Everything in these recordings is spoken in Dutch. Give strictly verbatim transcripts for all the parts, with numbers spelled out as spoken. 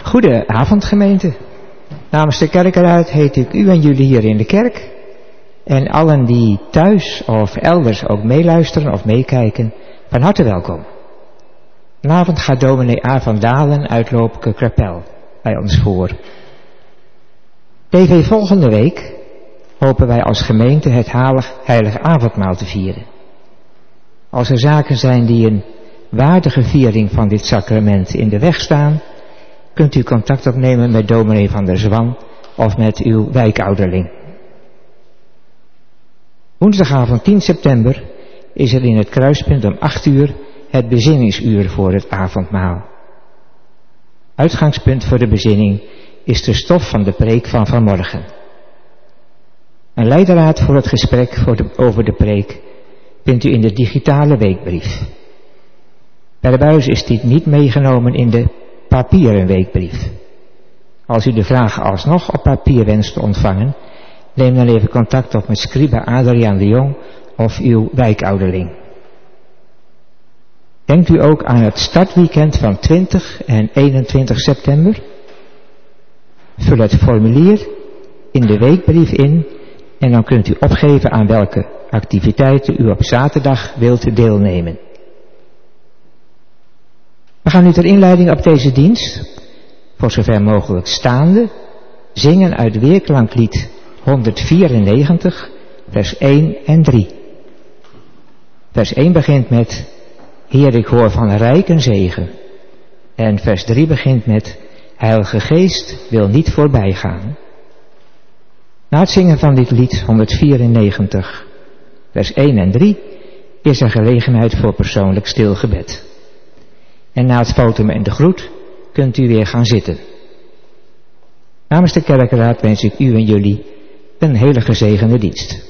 Goedenavond gemeente. Namens de kerkenraad heet ik u en jullie hier in de kerk. En allen die thuis of elders ook meeluisteren of meekijken, van harte welkom. Vanavond gaat dominee A. van Dalen uit Lopeke Kapel bij ons voor. T V volgende week hopen wij als gemeente het heilige avondmaal te vieren. Als er zaken zijn die een waardige viering van dit sacrament in de weg staan, kunt u contact opnemen met dominee van der Zwan of met uw wijkouderling. Woensdagavond tien september is er in het kruispunt om acht uur het bezinningsuur voor het avondmaal. Uitgangspunt voor de bezinning is de stof van de preek van vanmorgen. Een leidraad voor het gesprek voor de, over de preek vindt u in de digitale weekbrief. Per buis is dit niet meegenomen in de papieren weekbrief. Als u de vragen alsnog op papier wenst te ontvangen, neem dan even contact op met scriba Adriaan de Jong of uw wijkouderling. Denkt u ook aan het startweekend van twintig en eenentwintig september? Vul het formulier in de weekbrief in en dan kunt u opgeven aan welke activiteiten u op zaterdag wilt deelnemen. We gaan nu ter inleiding op deze dienst, voor zover mogelijk staande, zingen uit Weerklanklied honderdvierennegentig, vers één en drie. Vers één begint met: Heer, ik hoor van rijken zegen. En vers drie begint met: Heilige Geest wil niet voorbij gaan. Na het zingen van dit lied honderdvierennegentig, vers één en drie, is er gelegenheid voor persoonlijk stilgebed. En na het fotum en de groet kunt u weer gaan zitten. Namens de kerkenraad wens ik u en jullie een hele gezegende dienst.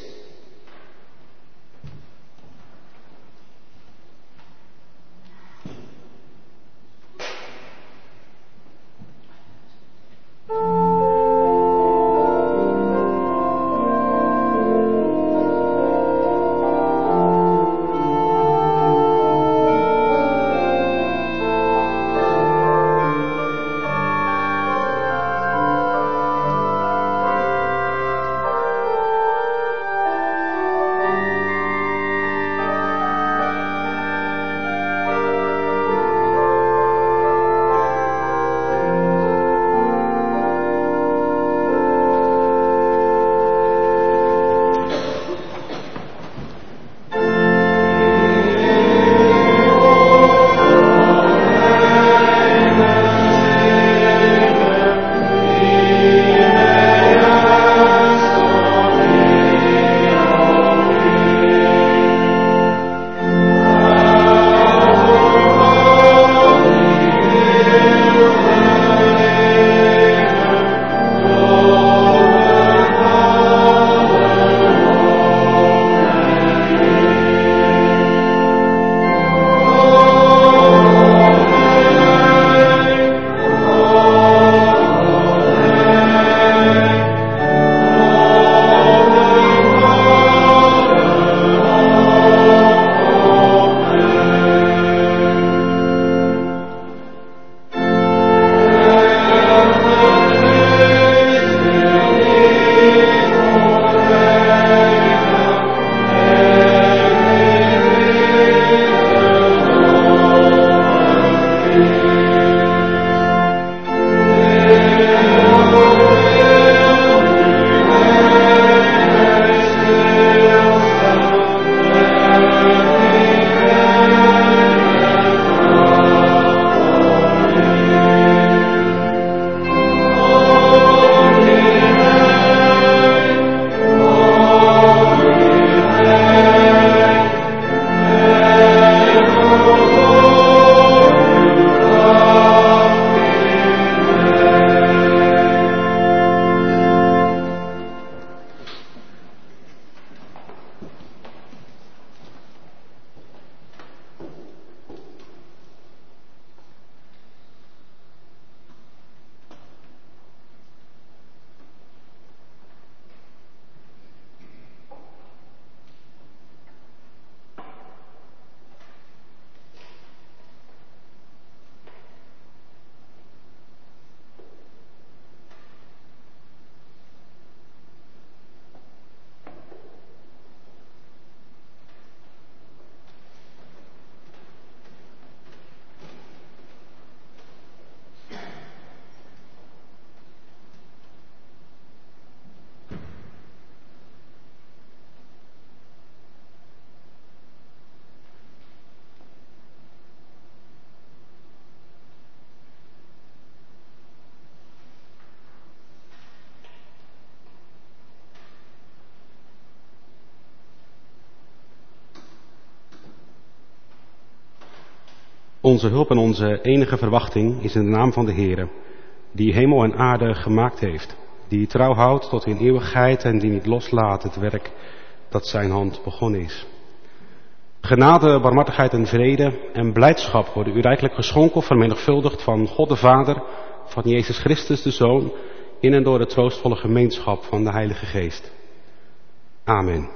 Onze hulp en onze enige verwachting is in de naam van de Heere, die hemel en aarde gemaakt heeft, die trouw houdt tot in eeuwigheid en die niet loslaat het werk dat zijn hand begonnen is. Genade, barmhartigheid en vrede en blijdschap worden u rijkelijk geschonken, vermenigvuldigd van God de Vader, van Jezus Christus de Zoon, in en door de troostvolle gemeenschap van de Heilige Geest. Amen.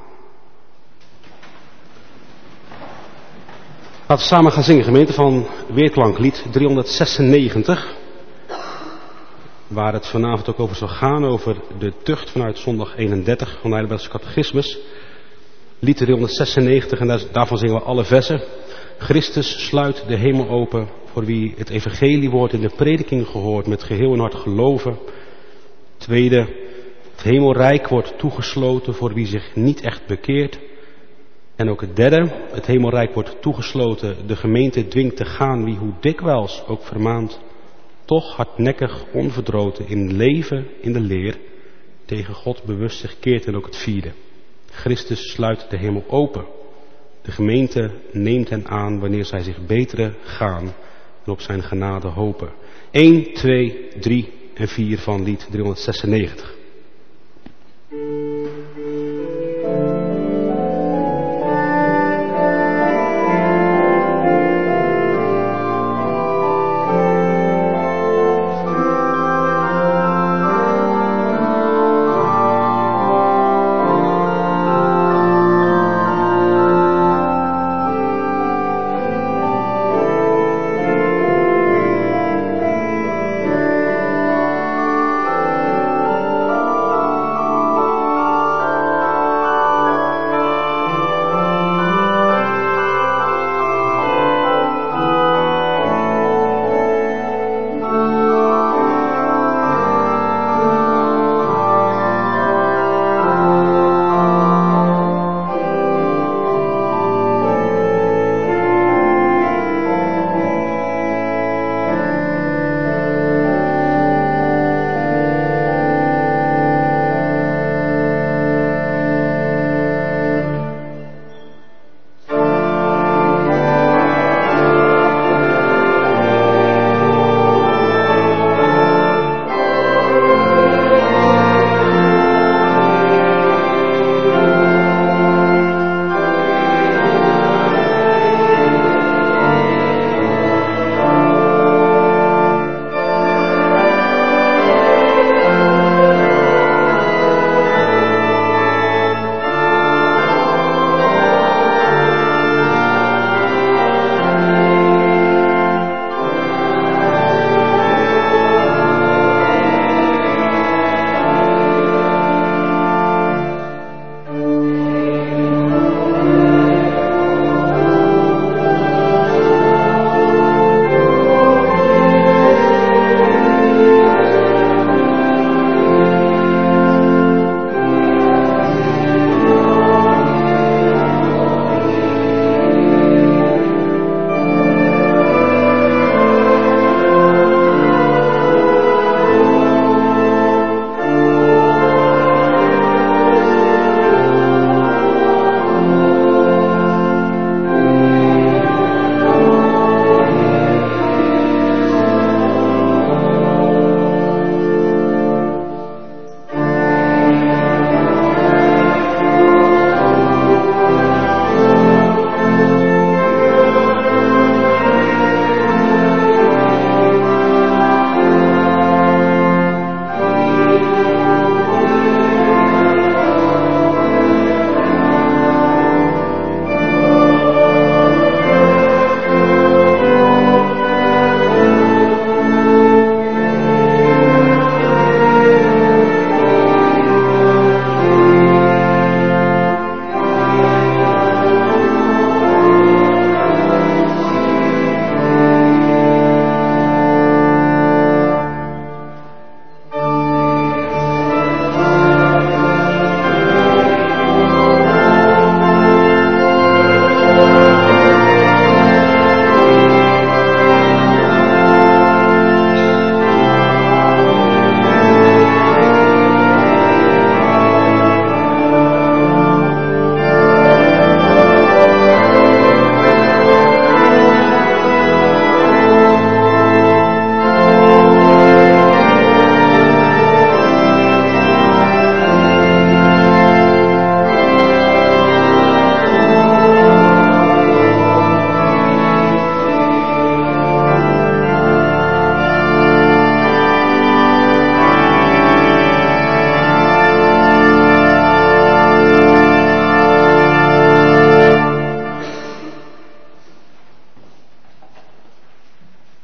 Laten we samen gaan zingen, gemeente, van Weerklanklied driehonderdzesennegentig. Waar het vanavond ook over zal gaan, over de tucht vanuit zondag eenendertig van de Heidelbergse Catechismus. Lied driehonderdzesennegentig, en daarvan zingen we alle versen. Christus sluit de hemel open voor wie het evangeliewoord in de prediking gehoord met geheel en hart geloven. Tweede, het hemelrijk wordt toegesloten voor wie zich niet echt bekeert. En ook het derde, het hemelrijk wordt toegesloten, de gemeente dwingt te gaan wie hoe dikwijls ook vermaant, toch hardnekkig onverdroten in leven in de leer, tegen God bewust zich keert. En ook het vierde, Christus sluit de hemel open. De gemeente neemt hen aan wanneer zij zich beteren gaan en op zijn genade hopen. één, twee, drie en vier van lied driehonderdzesennegentig. Thank you.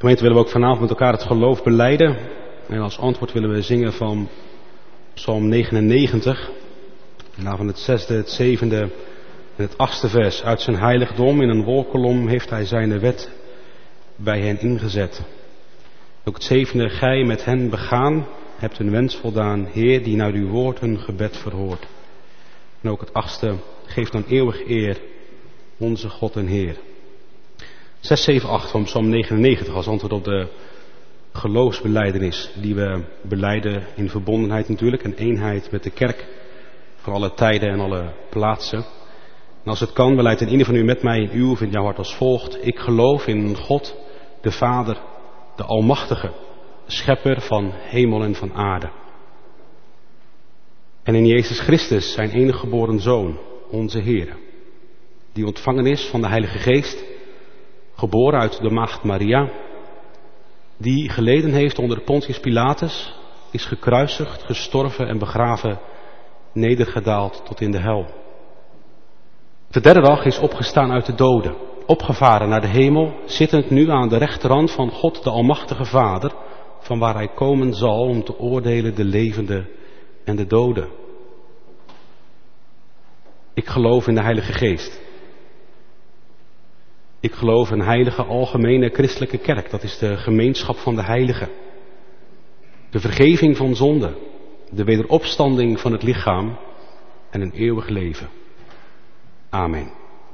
Gemeente, willen we ook vanavond met elkaar het geloof belijden. En als antwoord willen we zingen van Psalm negenennegentig. En daarvan het zesde, het zevende en het achtste vers. Uit zijn heiligdom in een wolkolom heeft hij zijn wet bij hen ingezet. Ook het zevende, gij met hen begaan, hebt hun wens voldaan, Heer, die naar uw woord hun gebed verhoort. En ook het achtste, geef dan eeuwig eer, onze God en Heer. zes, zeven, acht van Psalm negenennegentig als antwoord op de geloofsbelijdenis die we belijden in verbondenheid natuurlijk en eenheid met de kerk van alle tijden en alle plaatsen. En als het kan, beleidt in ieder van u met mij in uw of in jouw hart als volgt. Ik geloof in God, de Vader, de Almachtige, schepper van hemel en van aarde. En in Jezus Christus, zijn enige geboren Zoon, onze Heer, die ontvangen is van de Heilige Geest, geboren uit de maagd Maria, die geleden heeft onder Pontius Pilatus, is gekruisigd, gestorven en begraven, nedergedaald tot in de hel. De derde dag is opgestaan uit de doden, opgevaren naar de hemel, zittend nu aan de rechterhand van God de Almachtige Vader, van waar hij komen zal om te oordelen de levenden en de doden. Ik geloof in de Heilige Geest. Ik geloof in een heilige algemene christelijke kerk. Dat is de gemeenschap van de heiligen. De vergeving van zonde. De wederopstanding van het lichaam. En een eeuwig leven. Amen.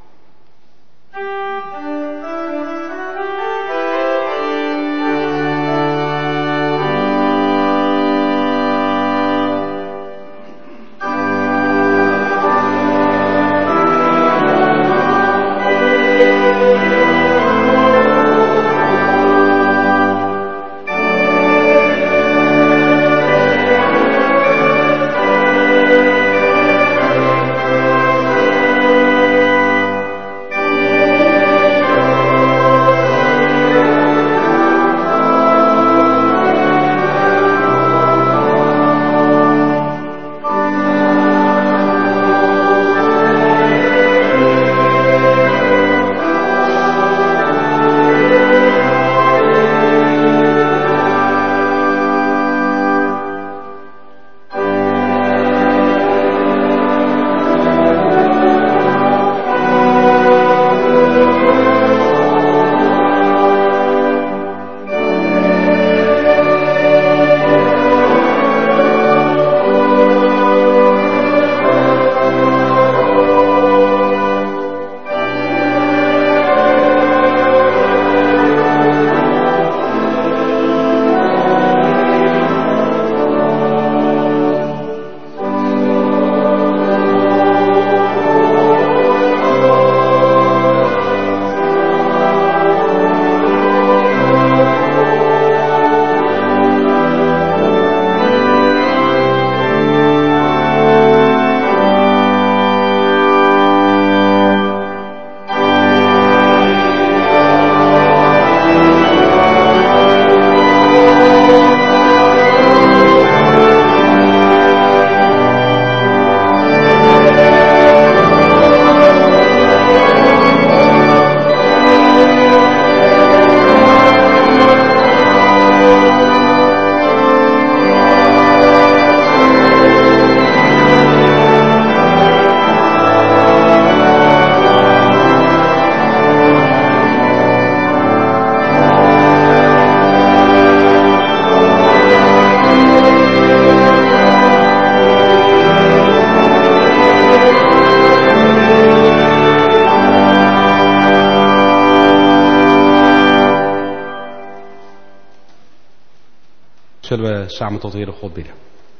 Zullen we samen tot de Heere God bidden.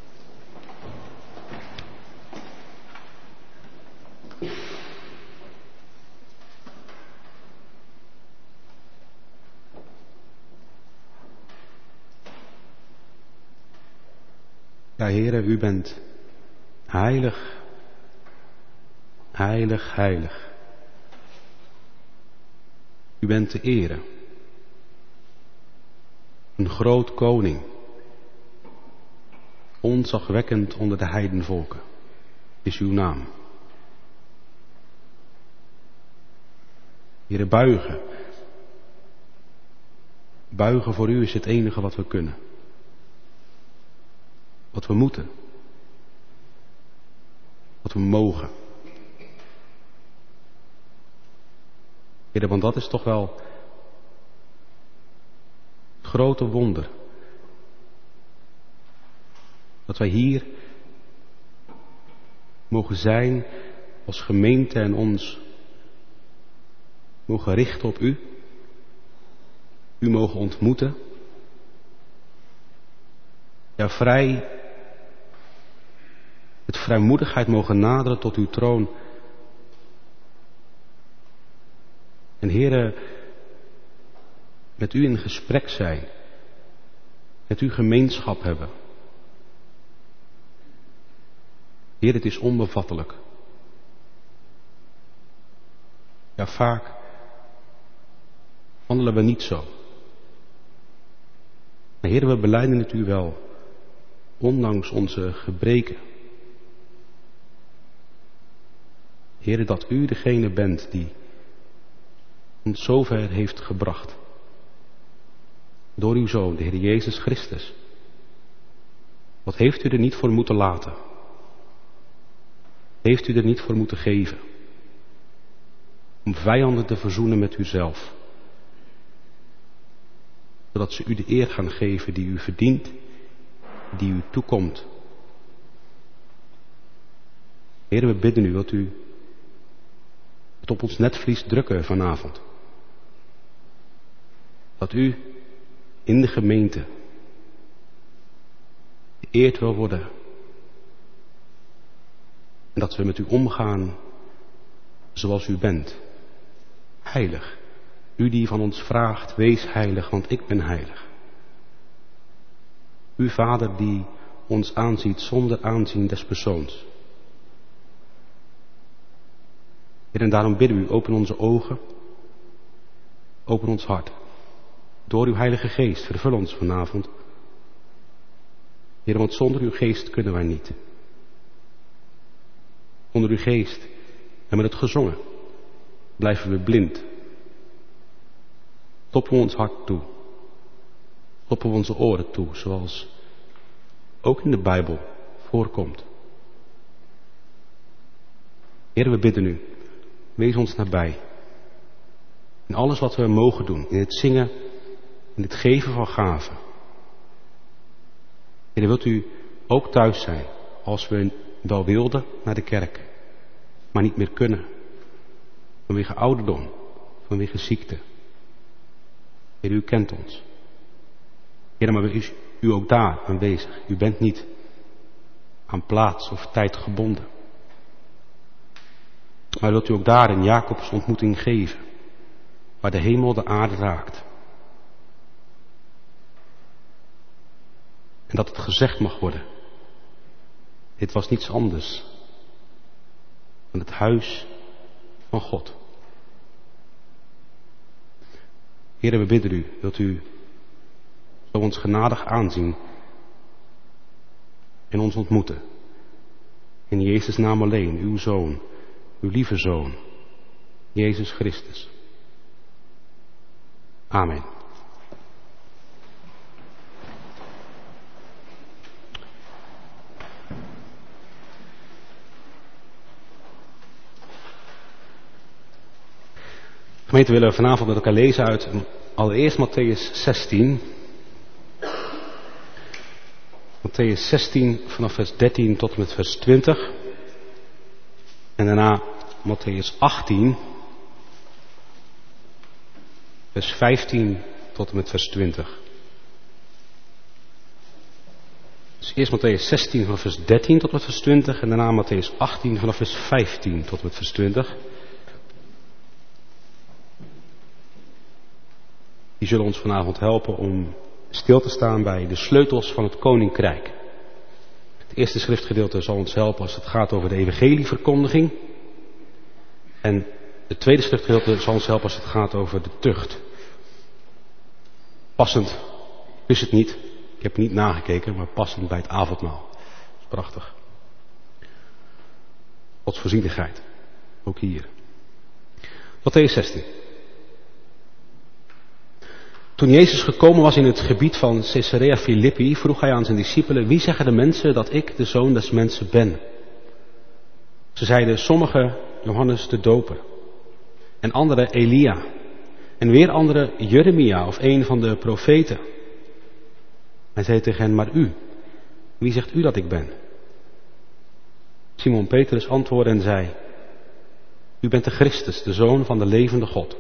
Ja, Heere, u bent heilig, heilig, heilig. U bent te ere. Een groot koning. Ontzagwekkend onder de heidenvolken is uw naam. Heere, buigen. Buigen voor u is het enige wat we kunnen. Wat we moeten. Wat we mogen. Heer, want dat is toch wel het grote wonder. Dat wij hier mogen zijn als gemeente en ons mogen richten op u. U mogen ontmoeten. Ja, vrij, met vrijmoedigheid mogen naderen tot uw troon. En Heere, met u in gesprek zijn. Met u gemeenschap hebben. Heer, het is onbevattelijk. Ja, vaak handelen we niet zo. Maar Heer, we belijden het u wel, ondanks onze gebreken. Heer, dat u degene bent die ons zover heeft gebracht. Door uw Zoon, de Heer Jezus Christus. Wat heeft u er niet voor moeten laten? Heeft u er niet voor moeten geven? Om vijanden te verzoenen met uzelf. Zodat ze u de eer gaan geven die u verdient, die u toekomt. Heer, we bidden u, wilt u het op ons netvlies drukken vanavond. Dat u in de gemeente geëerd wil worden. En dat we met u omgaan zoals u bent. Heilig. U die van ons vraagt, wees heilig, want ik ben heilig. U Vader die ons aanziet zonder aanzien des persoons. Heer, en daarom bidden we u, open onze ogen, open ons hart. Door uw Heilige Geest, vervul ons vanavond. Heer, want zonder uw geest kunnen wij niet. Zonder uw geest en met het gezongen blijven we blind. Stoppen we ons hart toe. Stoppen we onze oren toe, zoals ook in de Bijbel voorkomt. Heer, we bidden u, wees ons nabij. In alles wat we mogen doen, in het zingen, in het geven van gaven. Heer, wilt u ook thuis zijn, als we wel wilden naar de kerk, maar niet meer kunnen. Vanwege ouderdom, vanwege ziekte. Heer, u kent ons. Heer, maar is u ook daar aanwezig. U bent niet aan plaats of tijd gebonden. Maar wilt u ook daar een Jacobs ontmoeting geven, waar de hemel de aarde raakt. En dat het gezegd mag worden. Dit was niets anders dan het huis van God. Heere, we bidden u, wilt u zo ons genadig aanzien en ons ontmoeten. In Jezus' naam alleen, uw Zoon, uw lieve Zoon, Jezus Christus. Amen. Gemeente, willen we vanavond met elkaar lezen uit allereerst Mattheüs zestien. Mattheüs zestien vanaf vers dertien tot en met vers twintig. En daarna Mattheüs achttien, vers vijftien tot en met vers twintig. Dus eerst Mattheüs zestien vanaf vers dertien tot en met vers twintig. En daarna Mattheüs achttien vanaf vers vijftien tot en met vers twintig. Die zullen ons vanavond helpen om stil te staan bij de sleutels van het koninkrijk. Het eerste schriftgedeelte zal ons helpen als het gaat over de evangelieverkondiging. En het tweede schriftgedeelte zal ons helpen als het gaat over de tucht. Passend is het niet. Ik heb niet nagekeken, maar passend bij het avondmaal. Dat is prachtig. Gods voorzienigheid. Ook hier. Mattheüs zestien. Toen Jezus gekomen was in het gebied van Caesarea Philippi, vroeg hij aan zijn discipelen: wie zeggen de mensen dat ik de Zoon des Mensen ben? Ze zeiden: sommigen Johannes de Doper, en anderen Elia, en weer anderen Jeremia of een van de profeten. Hij zei tegen hen: maar u, wie zegt u dat ik ben? Simon Petrus antwoordde en zei: u bent de Christus, de Zoon van de levende God.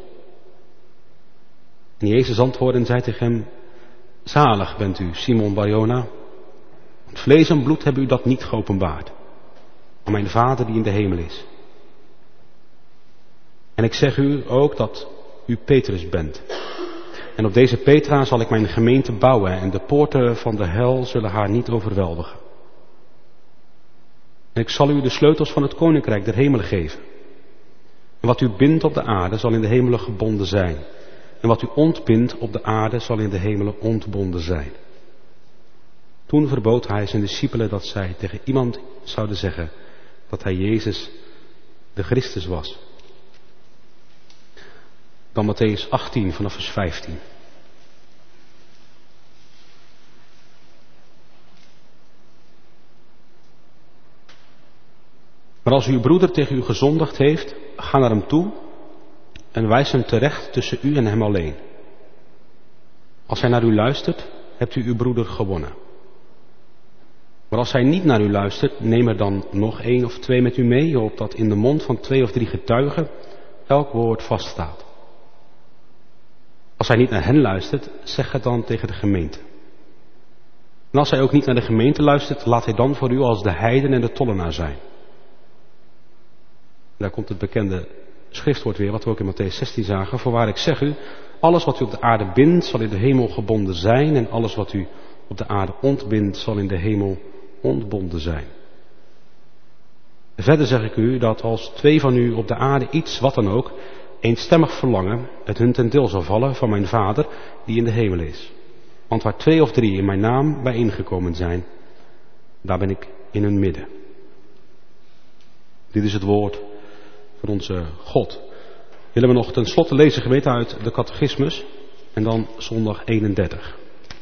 En Jezus antwoordde en zei tegen hem: zalig bent u, Simon Barjona, want vlees en bloed hebben u dat niet geopenbaard, maar mijn Vader die in de hemel is. En ik zeg u ook dat u Petrus bent. En op deze Petra zal ik mijn gemeente bouwen en de poorten van de hel zullen haar niet overweldigen. En ik zal u de sleutels van het koninkrijk der hemelen geven. En wat u bindt op de aarde zal in de hemelen gebonden zijn. En wat u ontbindt op de aarde zal in de hemelen ontbonden zijn. Toen verbood hij zijn discipelen dat zij tegen iemand zouden zeggen dat hij Jezus de Christus was. Dan Matthäus achttien vanaf vers vijftien. Maar als uw broeder tegen u gezondigd heeft, ga naar hem toe en wijs hem terecht tussen u en hem alleen. Als hij naar u luistert, hebt u uw broeder gewonnen. Maar als hij niet naar u luistert, neem er dan nog één of twee met u mee, opdat in de mond van twee of drie getuigen elk woord vaststaat. Als hij niet naar hen luistert, zeg het dan tegen de gemeente. En als hij ook niet naar de gemeente luistert, laat hij dan voor u als de heiden en de tollenaar zijn. Daar komt het bekende schriftwoord weer, wat we ook in Matthäus zestien zagen. Voorwaar ik zeg u, alles wat u op de aarde bindt, zal in de hemel gebonden zijn. En alles wat u op de aarde ontbindt, zal in de hemel ontbonden zijn. Verder zeg ik u dat als twee van u op de aarde iets, wat dan ook, eenstemmig verlangen, het hun ten deel zal vallen van mijn Vader die in de hemel is. Want waar twee of drie in mijn naam bijeengekomen zijn, daar ben ik in hun midden. Dit is het woord van onze God. Willen we nog ten slotte lezen gemeente uit de catechismus en dan zondag eenendertig.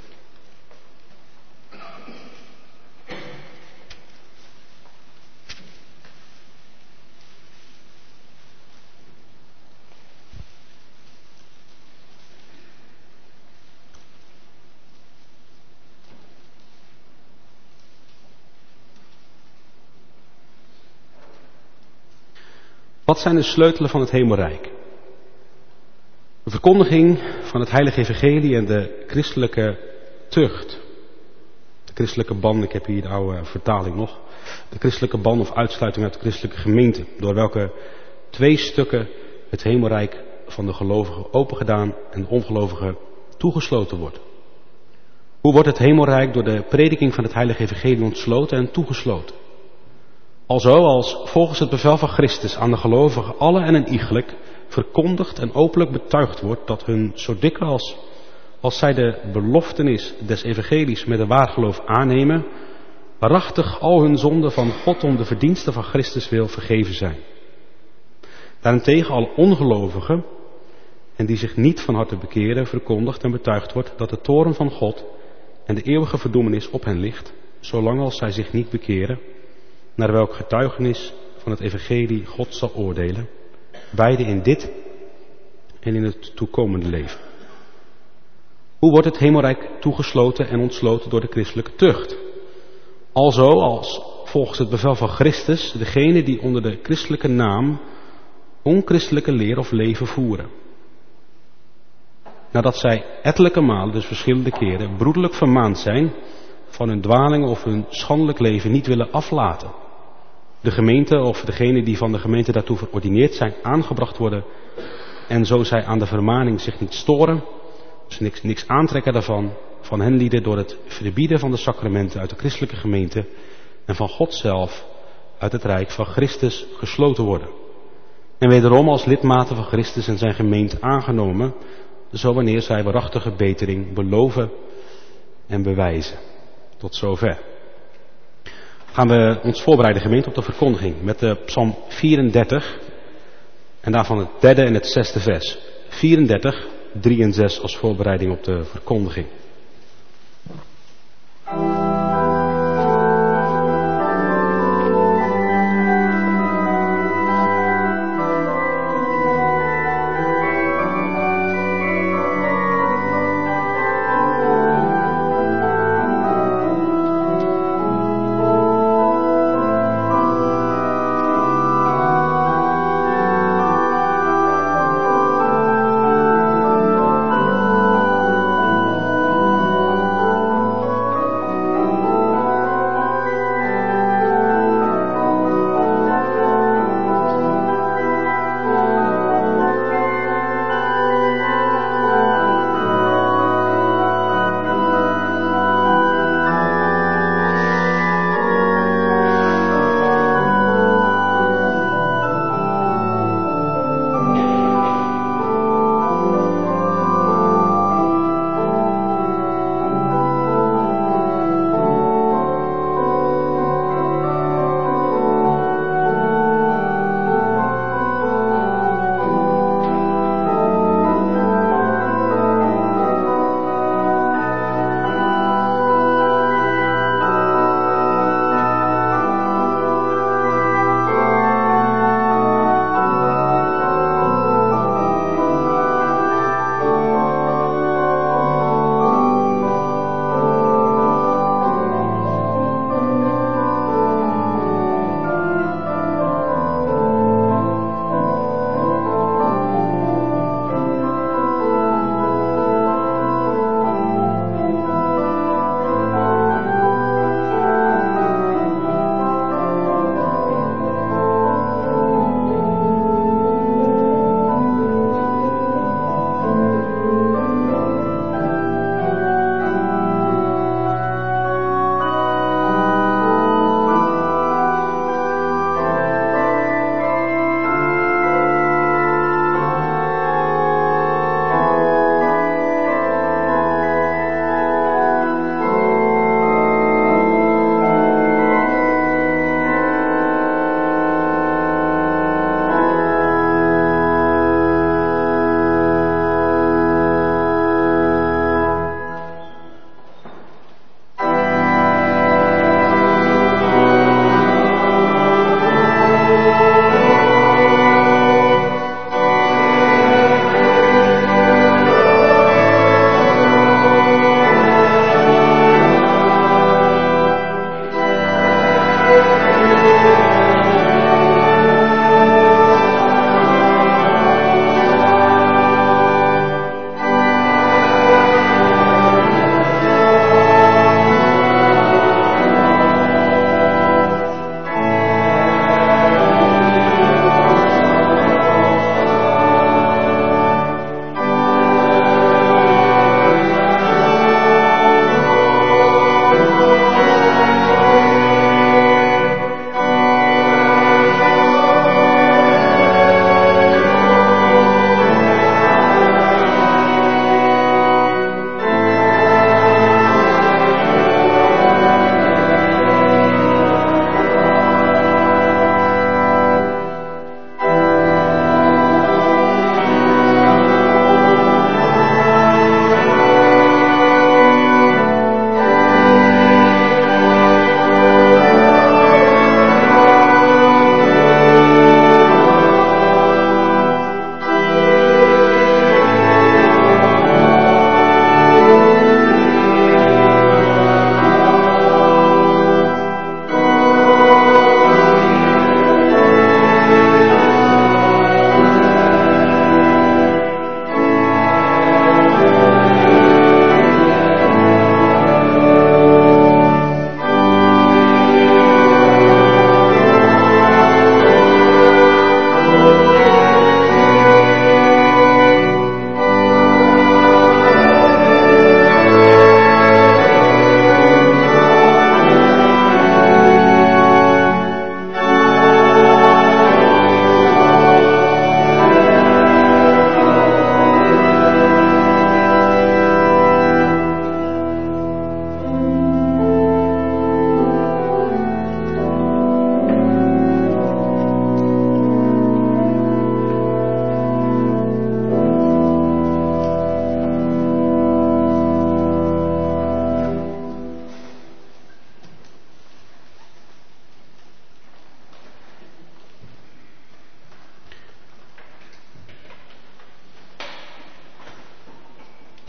Wat zijn de sleutelen van het hemelrijk? De verkondiging van het heilige evangelie en de christelijke tucht. De christelijke ban, ik heb hier de oude vertaling nog. De christelijke ban of uitsluiting uit de christelijke gemeente. Door welke twee stukken het hemelrijk van de gelovigen opengedaan en de ongelovigen toegesloten wordt. Hoe wordt het hemelrijk door de prediking van het heilige evangelie ontsloten en toegesloten? Alzo als volgens het bevel van Christus aan de gelovigen alle en een iegelijk verkondigd en openlijk betuigd wordt dat hun zo dikwijls als zij de beloftenis des evangelies met een waar geloof aannemen, waarachtig al hun zonden van God om de verdiensten van Christus wil vergeven zijn. Daarentegen al ongelovigen en die zich niet van harte bekeren, verkondigd en betuigd wordt dat de toorn van God en de eeuwige verdoemenis op hen ligt, zolang als zij zich niet bekeren, naar welk getuigenis van het evangelie God zal oordelen, beide in dit en in het toekomende leven. Hoe wordt het hemelrijk toegesloten en ontsloten door de christelijke tucht? Alzo als volgens het bevel van Christus degene die onder de christelijke naam onchristelijke leer of leven voeren. Nadat zij ettelijke malen, dus verschillende keren, broederlijk vermaand zijn van hun dwalingen of hun schandelijk leven niet willen aflaten. De gemeente of degene die van de gemeente daartoe verordineerd zijn aangebracht worden en zo zij aan de vermaning zich niet storen, dus niks, niks aantrekken daarvan, van hen lieden door het verbieden van de sacramenten uit de christelijke gemeente en van God zelf uit het rijk van Christus gesloten worden. En wederom als lidmaten van Christus en zijn gemeente aangenomen, zo wanneer zij waarachtige betering beloven en bewijzen. Tot zover. Gaan we ons voorbereiden gemeente op de verkondiging met de Psalm vierendertig en daarvan het derde en het zesde vers. vierendertig drie en zes als voorbereiding op de verkondiging.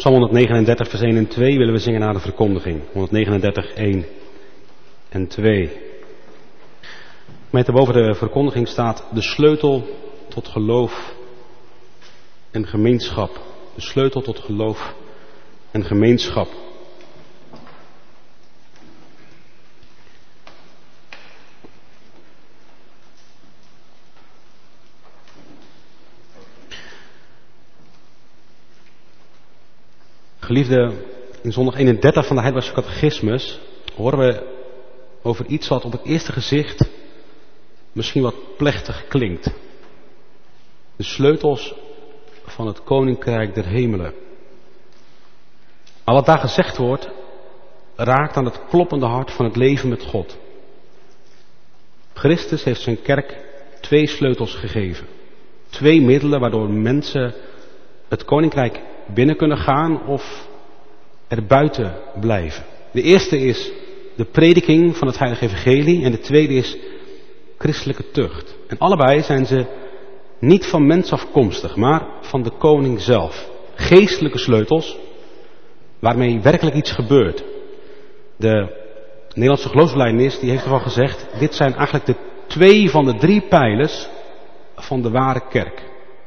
Psalm honderdnegenendertig, vers één en twee willen we zingen naar de verkondiging. honderdnegenendertig, één en twee. Met boven de verkondiging staat de sleutel tot geloof en gemeenschap. De sleutel tot geloof en gemeenschap. Geliefde, in zondag eenendertig van de Heidelbergse Catechismus horen we over iets wat op het eerste gezicht misschien wat plechtig klinkt. De sleutels van het Koninkrijk der Hemelen. Maar wat daar gezegd wordt, raakt aan het kloppende hart van het leven met God. Christus heeft zijn kerk twee sleutels gegeven. Twee middelen waardoor mensen het Koninkrijk binnen kunnen gaan of er buiten blijven. De eerste is de prediking van het Heilige Evangelie en de tweede is christelijke tucht. En allebei zijn ze niet van mens afkomstig, maar van de koning zelf. Geestelijke sleutels waarmee werkelijk iets gebeurt. De Nederlandse geloofsbelijdenis die heeft ervan gezegd, dit zijn eigenlijk de twee van de drie pijlers van de ware kerk.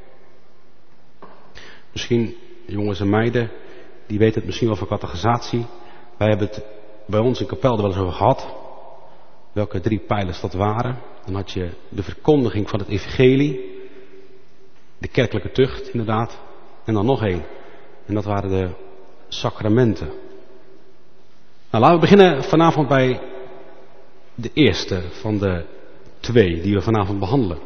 Misschien jongens en meiden, die weten het misschien wel van catechisatie. Wij hebben het bij ons in Kapel er wel eens over gehad. Welke drie pijlers dat waren. Dan had je de verkondiging van het evangelie. De kerkelijke tucht inderdaad. En dan nog één. En dat waren de sacramenten. Nou, laten we beginnen vanavond bij de eerste van de twee die we vanavond behandelen.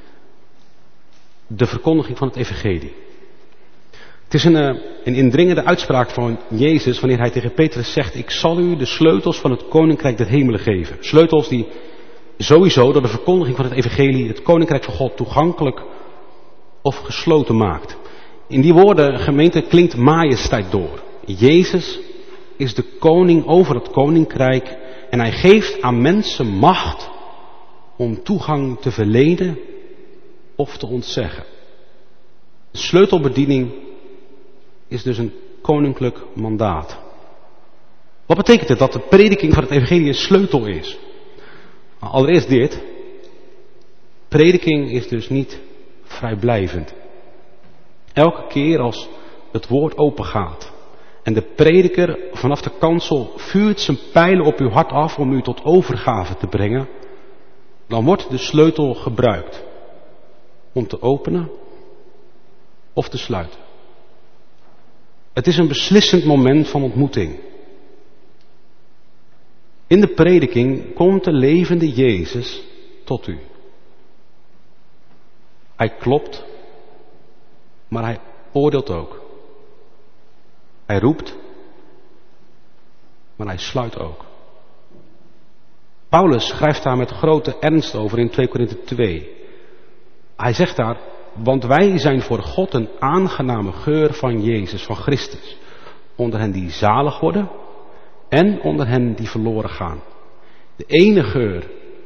De verkondiging van het evangelie. Het is een, een indringende uitspraak van Jezus wanneer hij tegen Petrus zegt, ik zal u de sleutels van het Koninkrijk der Hemelen geven. Sleutels die sowieso door de verkondiging van het evangelie het Koninkrijk van God toegankelijk of gesloten maakt. In die woorden, gemeente, klinkt majesteit door. Jezus is de koning over het Koninkrijk en hij geeft aan mensen macht om toegang te verlenen of te ontzeggen. De sleutelbediening is dus een koninklijk mandaat. Wat betekent het dat de prediking van het evangelie een sleutel is? Nou, allereerst dit. Prediking is dus niet vrijblijvend. Elke keer als het woord open gaat en de prediker vanaf de kansel vuurt zijn pijlen op uw hart af om u tot overgave te brengen, dan wordt de sleutel gebruikt om te openen of te sluiten. Het is een beslissend moment van ontmoeting. In de prediking komt de levende Jezus tot u. Hij klopt, maar hij oordeelt ook. Hij roept, maar hij sluit ook. Paulus schrijft daar met grote ernst over in twee Korinthe twee. Hij zegt daar, want wij zijn voor God een aangename geur van Jezus, van Christus. Onder hen die zalig worden en onder hen die verloren gaan. De ene geur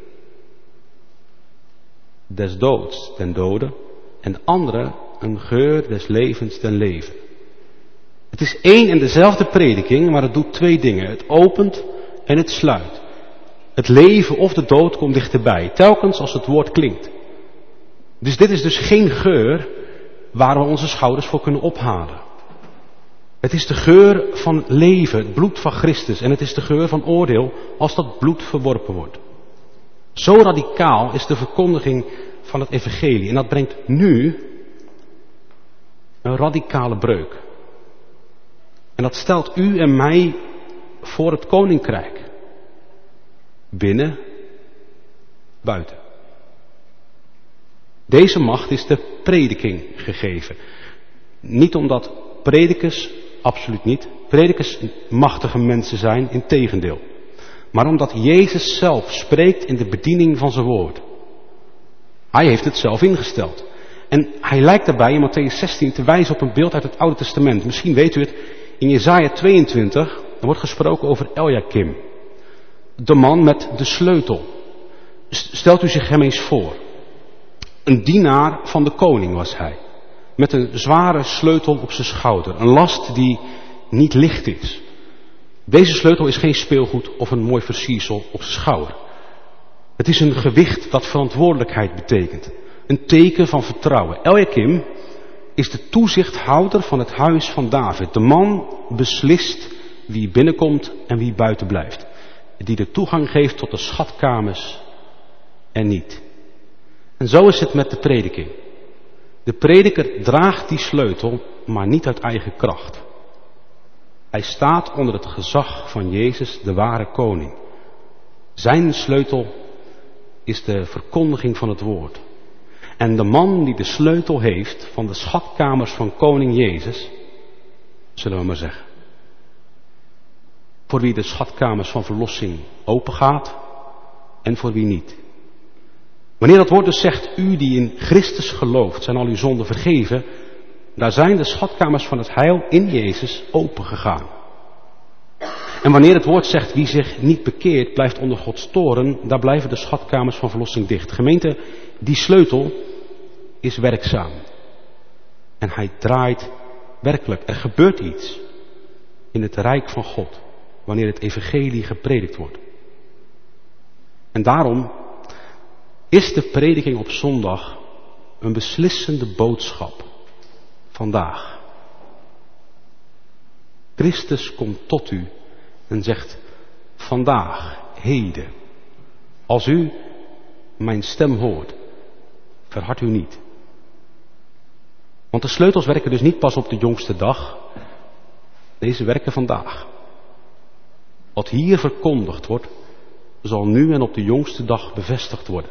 des doods ten dode en de andere een geur des levens ten leven. Het is één en dezelfde prediking, maar het doet twee dingen. Het opent en het sluit. Het leven of de dood komt dichterbij, telkens als het woord klinkt. Dus dit is dus geen geur waar we onze schouders voor kunnen ophalen. Het is de geur van leven, het bloed van Christus. En het is de geur van oordeel als dat bloed verworpen wordt. Zo radicaal is de verkondiging van het evangelie. En dat brengt nu een radicale breuk. En dat stelt u en mij voor het koninkrijk. Binnen, buiten. Deze macht is de prediking gegeven. Niet omdat predikers, absoluut niet, predikers machtige mensen zijn, integendeel. Maar omdat Jezus zelf spreekt in de bediening van zijn woord. Hij heeft het zelf ingesteld. En hij lijkt daarbij in Mattheüs zestien te wijzen op een beeld uit het Oude Testament. Misschien weet u het, in Jesaja tweeëntwintig, er wordt gesproken over Eliakim. De man met de sleutel. Stelt u zich hem eens voor. Een dienaar van de koning was hij. met een zware sleutel op zijn schouder. Een last die niet licht is. Deze sleutel is geen speelgoed of een mooi versiersel op zijn schouder. Het is een gewicht dat verantwoordelijkheid betekent. Een teken van vertrouwen. Eliakim is de toezichthouder van het huis van David. De man beslist wie binnenkomt en wie buiten blijft. Die de toegang geeft tot de schatkamers en niet. En zo is het met de prediking. De prediker draagt die sleutel, maar niet uit eigen kracht. Hij staat onder het gezag van Jezus, de ware koning. Zijn sleutel is de verkondiging van het woord. En de man die de sleutel heeft van de schatkamers van koning Jezus, zullen we maar zeggen, voor wie de schatkamers van verlossing open gaat en voor wie niet. Wanneer dat woord dus zegt, u die in Christus gelooft, zijn al uw zonden vergeven, daar zijn de schatkamers van het heil in Jezus open gegaan. En wanneer het woord zegt, wie zich niet bekeert, blijft onder Gods toorn, daar blijven de schatkamers van verlossing dicht. Gemeente, die sleutel is werkzaam. En hij draait werkelijk. Er gebeurt iets in het rijk van God, wanneer het evangelie gepredikt wordt. En daarom is de prediking op zondag een beslissende boodschap vandaag. Christus komt tot u en zegt, vandaag, heden, als u mijn stem hoort, verhard u niet. Want de sleutels werken dus niet pas op de jongste dag, deze werken vandaag. Wat hier verkondigd wordt, zal nu en op de jongste dag bevestigd worden.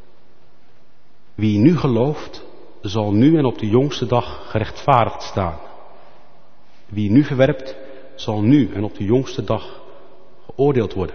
Wie nu gelooft, zal nu en op de jongste dag gerechtvaardigd staan. Wie nu verwerpt, zal nu en op de jongste dag geoordeeld worden.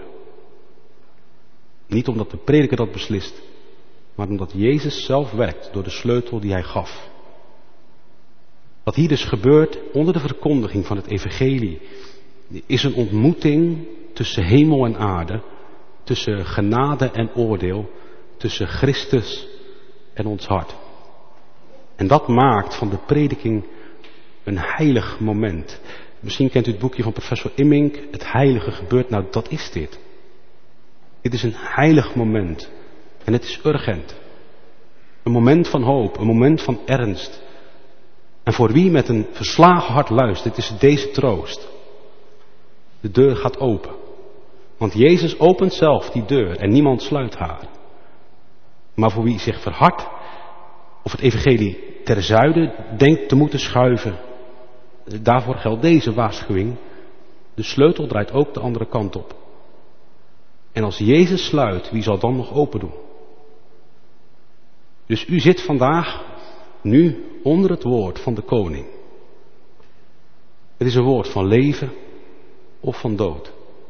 Niet omdat de prediker dat beslist, maar omdat Jezus zelf werkt door de sleutel die hij gaf. Wat hier dus gebeurt onder de verkondiging van het evangelie, is een ontmoeting tussen hemel en aarde, tussen genade en oordeel, tussen Christus en ons hart. En dat maakt van de prediking een heilig moment. Misschien kent u het boekje van professor Immink, Het heilige gebeurt. Nou, dat is dit. Dit is een heilig moment. En het is urgent. Een moment van hoop, een moment van ernst. En voor wie met een verslagen hart luistert, is deze troost. De deur gaat open. Want Jezus opent zelf die deur en niemand sluit haar. Maar voor wie zich verhardt, of het evangelie ter zuiden denkt te moeten schuiven, daarvoor geldt deze waarschuwing. De sleutel draait ook de andere kant op. En als Jezus sluit, wie zal dan nog open doen? Dus u zit vandaag, nu, onder het woord van de koning. Het is een woord van leven of van dood.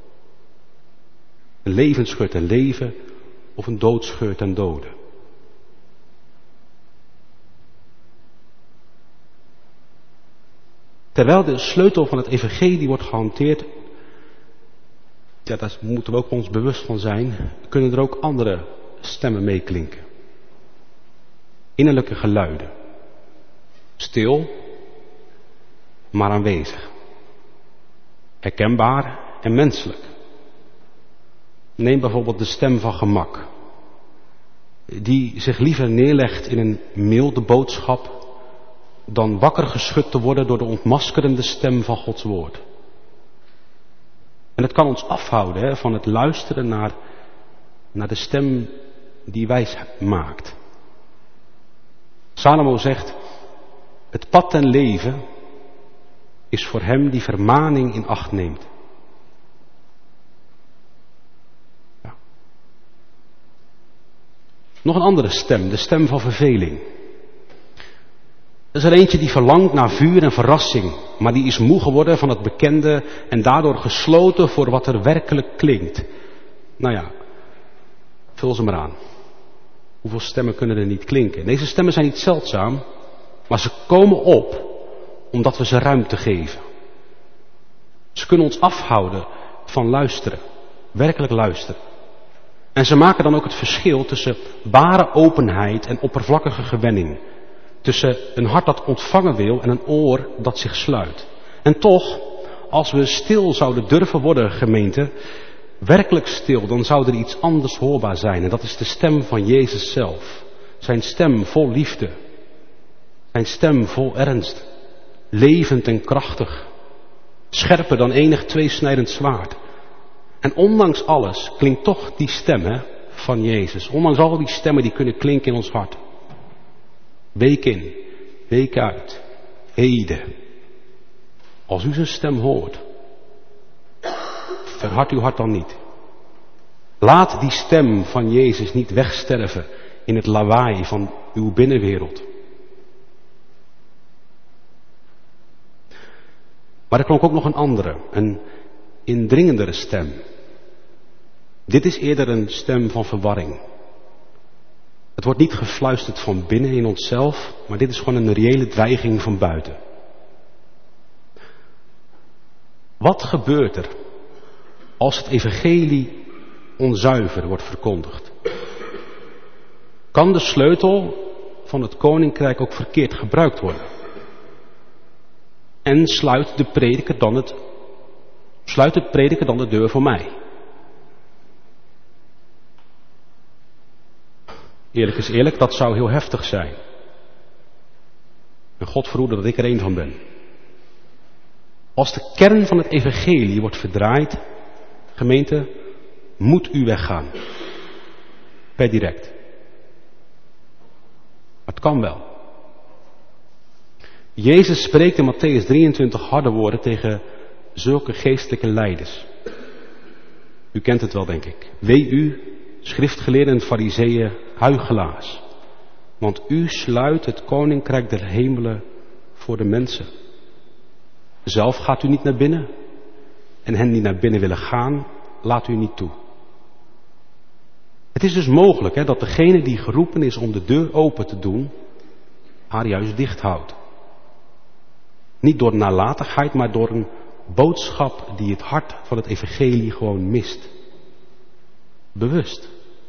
Een leven scheurt en leven of een dood scheurt en doden. Terwijl de sleutel van het evangelie wordt gehanteerd, ja, daar moeten we ook ons bewust van zijn, kunnen er ook andere stemmen meeklinken. Innerlijke geluiden. Stil, maar aanwezig. Herkenbaar en menselijk. Neem bijvoorbeeld de stem van gemak. Die zich liever neerlegt in een milde boodschap dan wakker geschud te worden door de ontmaskerende stem van Gods woord. En het kan ons afhouden hè, van het luisteren naar, naar de stem die wijs maakt. Salomo zegt, het pad ten leven is voor hem die vermaning in acht neemt. Ja. Nog een andere stem, de stem van verveling. Er is er eentje die verlangt naar vuur en verrassing, maar die is moe geworden van het bekende en daardoor gesloten voor wat er werkelijk klinkt. Nou ja, vul ze maar aan. Hoeveel stemmen kunnen er niet klinken? Deze stemmen zijn niet zeldzaam, maar ze komen op omdat we ze ruimte geven. Ze kunnen ons afhouden van luisteren, werkelijk luisteren. En ze maken dan ook het verschil tussen ware openheid en oppervlakkige gewenning. Tussen een hart dat ontvangen wil en een oor dat zich sluit. En toch, als we stil zouden durven worden, gemeente, werkelijk stil, dan zou er iets anders hoorbaar zijn. En dat is de stem van Jezus zelf. Zijn stem vol liefde. Zijn stem vol ernst. Levend en krachtig. Scherper dan enig tweesnijdend zwaard. En ondanks alles klinkt toch die stem hè, van Jezus. Ondanks al die stemmen die kunnen klinken in ons hart. Week in, week uit, heden. Als u zijn stem hoort, verhard uw hart dan niet. Laat die stem van Jezus niet wegsterven in het lawaai van uw binnenwereld. Maar er klonk ook nog een andere, een indringendere stem. Dit is eerder een stem van verwarring. Het wordt niet gefluisterd van binnen in onszelf, maar dit is gewoon een reële dreiging van buiten. Wat gebeurt er als het evangelie onzuiver wordt verkondigd? Kan de sleutel van het koninkrijk ook verkeerd gebruikt worden? En sluit de prediker dan, het, sluit de prediker dan de deur voor mij? Eerlijk is eerlijk, dat zou heel heftig zijn. En God verhoede dat ik er één van ben. Als de kern van het evangelie wordt verdraaid, gemeente, moet u weggaan. Per direct. Maar het kan wel. Jezus spreekt in Mattheüs drieëntwintig harde woorden tegen zulke geestelijke leiders. U kent het wel, denk ik. Wee u, schriftgeleerden en farizeeën, huichelaars. Want u sluit het koninkrijk der hemelen voor de mensen. Zelf gaat u niet naar binnen. En hen die naar binnen willen gaan, laat u niet toe. Het is dus mogelijk hè, dat degene die geroepen is om de deur open te doen, haar juist dicht houdt. Niet door nalatigheid, maar door een boodschap die het hart van het evangelie gewoon mist. Bewust.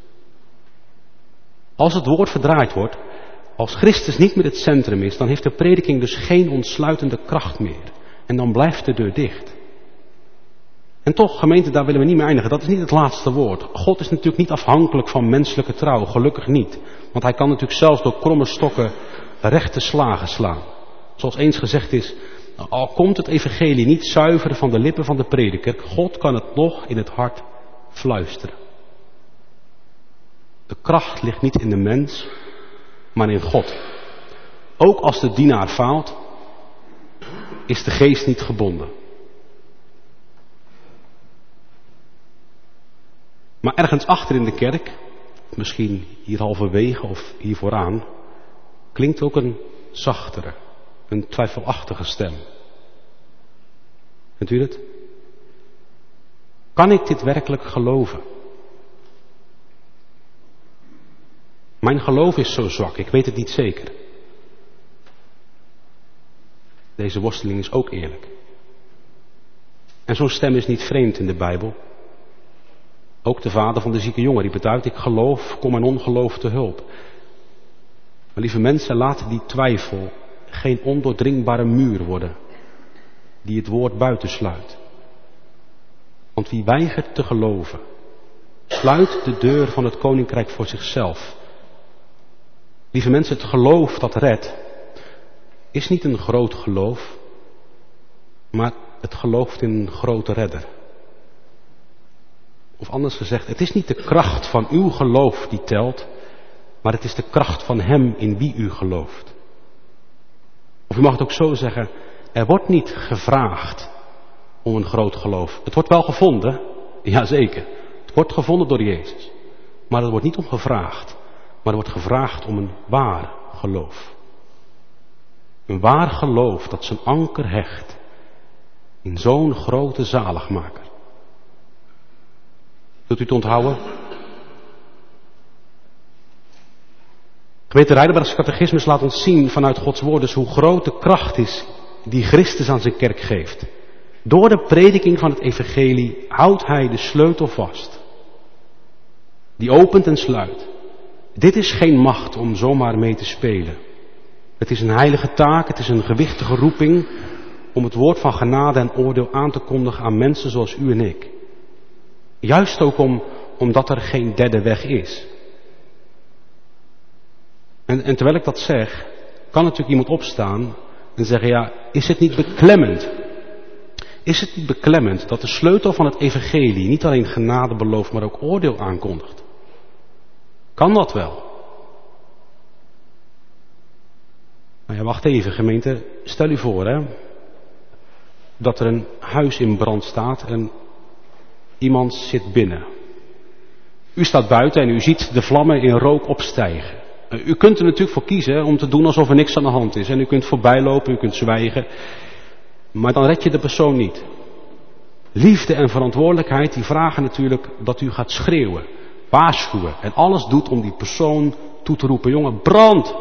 Als het woord verdraaid wordt, als Christus niet meer het centrum is, dan heeft de prediking dus geen ontsluitende kracht meer. En dan blijft de deur dicht. En toch, gemeente, daar willen we niet mee eindigen. Dat is niet het laatste woord. God is natuurlijk niet afhankelijk van menselijke trouw, gelukkig niet. Want hij kan natuurlijk zelfs door kromme stokken rechte slagen slaan. Zoals eens gezegd is, al komt het evangelie niet zuiver van de lippen van de prediker, God kan het nog in het hart fluisteren. De kracht ligt niet in de mens, maar in God. Ook als de dienaar faalt, is de geest niet gebonden. Maar ergens achter in de kerk, misschien hier halverwege of hier vooraan, klinkt ook een zachtere, een twijfelachtige stem. Vindt u het? Kan ik dit werkelijk geloven? Mijn geloof is zo zwak, ik weet het niet zeker. Deze worsteling is ook eerlijk. En zo'n stem is niet vreemd in de Bijbel. Ook de vader van de zieke jongen riep het uit, ik geloof, kom mijn ongeloof te hulp. Maar lieve mensen, laat die twijfel geen ondoordringbare muur worden, die het woord buitensluit. Want wie weigert te geloven, sluit de deur van het koninkrijk voor zichzelf. Lieve mensen, het geloof dat redt, is niet een groot geloof, maar het gelooft in een grote redder. Of anders gezegd, het is niet de kracht van uw geloof die telt, maar het is de kracht van hem in wie u gelooft. Of u mag het ook zo zeggen, er wordt niet gevraagd om een groot geloof. Het wordt wel gevonden, jazeker. Het wordt gevonden door Jezus. Maar er wordt niet om gevraagd, maar er wordt gevraagd om een waar geloof. Een waar geloof dat zijn anker hecht in zo'n grote zaligmaker. Wilt u het onthouden? Gemeente Rijdenbergse catechismus laat ons zien vanuit Gods woord dus hoe groot de kracht is die Christus aan zijn kerk geeft. Door de prediking van het evangelie houdt hij de sleutel vast. Die opent en sluit. Dit is geen macht om zomaar mee te spelen. Het is een heilige taak, het is een gewichtige roeping om het woord van genade en oordeel aan te kondigen aan mensen zoals u en ik. Juist ook om, omdat er geen derde weg is. En, en terwijl ik dat zeg, kan natuurlijk iemand opstaan en zeggen, ja, is het niet beklemmend? Is het niet beklemmend dat de sleutel van het evangelie niet alleen genade belooft, maar ook oordeel aankondigt? Kan dat wel? Nou ja, wacht even gemeente, stel u voor hè, dat er een huis in brand staat en iemand zit binnen. U staat buiten en u ziet de vlammen in rook opstijgen. U kunt er natuurlijk voor kiezen om te doen alsof er niks aan de hand is. En u kunt voorbij lopen, u kunt zwijgen. Maar dan red je de persoon niet. Liefde en verantwoordelijkheid die vragen natuurlijk dat u gaat schreeuwen, waarschuwen. En alles doet om die persoon toe te roepen, jongen, brand!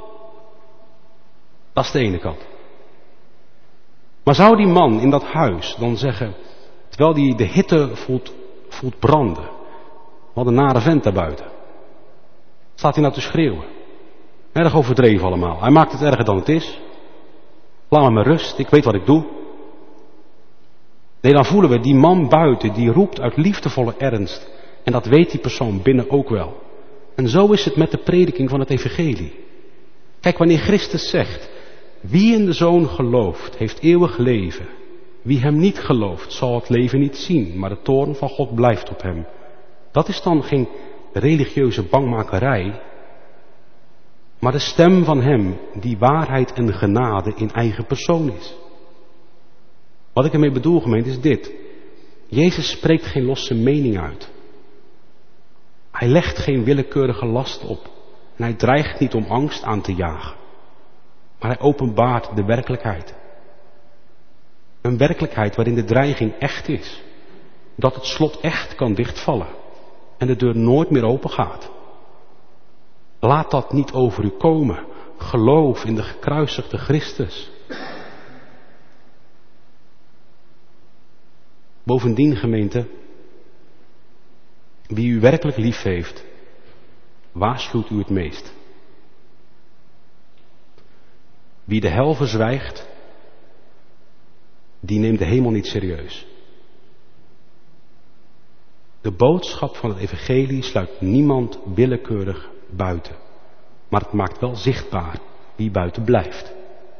Dat is de ene kant. Maar zou die man in dat huis dan zeggen, terwijl hij de hitte voelt, voelt branden. Wat een nare vent daarbuiten. Staat hij nou te schreeuwen? Erg overdreven allemaal. Hij maakt het erger dan het is. Laat me maar rust, ik weet wat ik doe. Nee, dan voelen we die man buiten, die roept uit liefdevolle ernst. En dat weet die persoon binnen ook wel. En zo is het met de prediking van het evangelie. Kijk, wanneer Christus zegt, wie in de Zoon gelooft, heeft eeuwig leven. Wie hem niet gelooft, zal het leven niet zien, maar de toorn van God blijft op hem. Dat is dan geen religieuze bangmakerij, maar de stem van hem die waarheid en genade in eigen persoon is. Wat ik ermee bedoel, gemeente, is dit. Jezus spreekt geen losse mening uit. Hij legt geen willekeurige last op. En hij dreigt niet om angst aan te jagen. Maar hij openbaart de werkelijkheid. Een werkelijkheid waarin de dreiging echt is. Dat het slot echt kan dichtvallen. En de deur nooit meer open gaat. Laat dat niet over u komen. Geloof in de gekruisigde Christus. Bovendien, gemeente, wie u werkelijk lief heeft, waarschuwt u het meest. Wie de hel verzwijgt, die neemt de hemel niet serieus. De boodschap van het evangelie sluit niemand willekeurig buiten. Maar het maakt wel zichtbaar wie buiten blijft.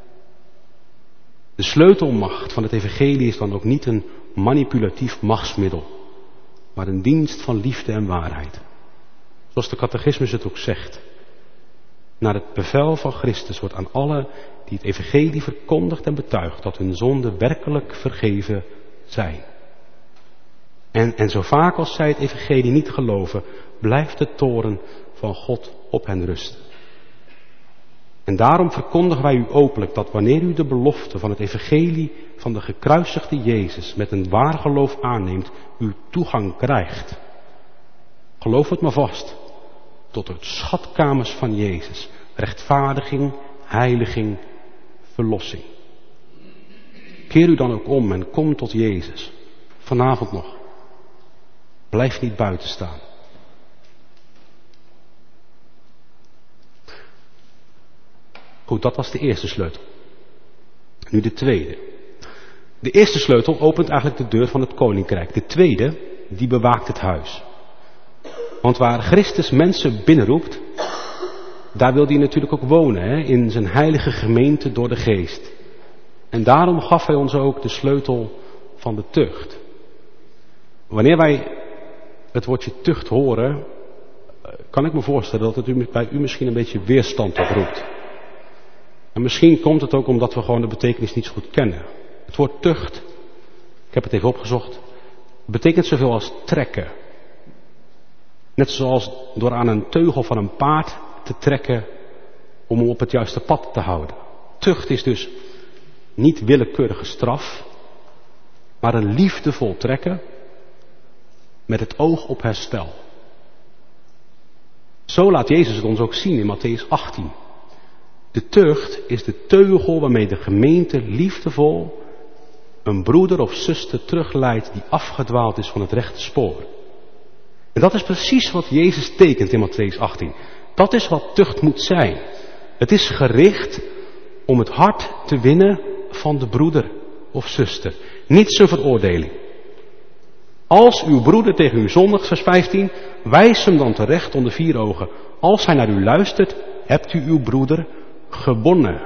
De sleutelmacht van het evangelie is dan ook niet een manipulatief machtsmiddel, maar een dienst van liefde en waarheid. Zoals de catechismus het ook zegt. Naar het bevel van Christus wordt aan alle die het evangelie verkondigt en betuigt dat hun zonden werkelijk vergeven zijn. En, en zo vaak als zij het evangelie niet geloven, blijft de toorn van God op hen rusten. En daarom verkondigen wij u openlijk dat wanneer u de belofte van het evangelie van de gekruisigde Jezus met een waar geloof aanneemt, u toegang krijgt. Geloof het maar vast. Tot het schatkamers van Jezus. Rechtvaardiging, heiliging, verlossing. Keer u dan ook om en kom tot Jezus. Vanavond nog. Blijf niet buiten staan. Goed, dat was de eerste sleutel. Nu de tweede. De eerste sleutel opent eigenlijk de deur van het koninkrijk. De tweede, die bewaakt het huis. Want waar Christus mensen binnenroept, daar wil hij natuurlijk ook wonen, hè, in zijn heilige gemeente door de geest. En daarom gaf hij ons ook de sleutel van de tucht. Wanneer wij het woordje tucht horen, kan ik me voorstellen dat het bij u misschien een beetje weerstand oproept. En misschien komt het ook omdat we gewoon de betekenis niet zo goed kennen. Het woord tucht, ik heb het even opgezocht, betekent zoveel als trekken. Net zoals door aan een teugel van een paard te trekken om hem op het juiste pad te houden. Tucht is dus niet willekeurige straf, maar een liefdevol trekken met het oog op herstel. Zo laat Jezus het ons ook zien in Mattheüs achttien. De tucht is de teugel waarmee de gemeente liefdevol een broeder of zuster terugleidt die afgedwaald is van het rechte spoor. En dat is precies wat Jezus tekent in Mattheüs achttien. Dat is wat tucht moet zijn. Het is gericht om het hart te winnen van de broeder of zuster. Niet zijn veroordeling. Als uw broeder tegen u zondigt, vers vijftien, wijs hem dan terecht onder vier ogen. Als hij naar u luistert, hebt u uw broeder gewonnen.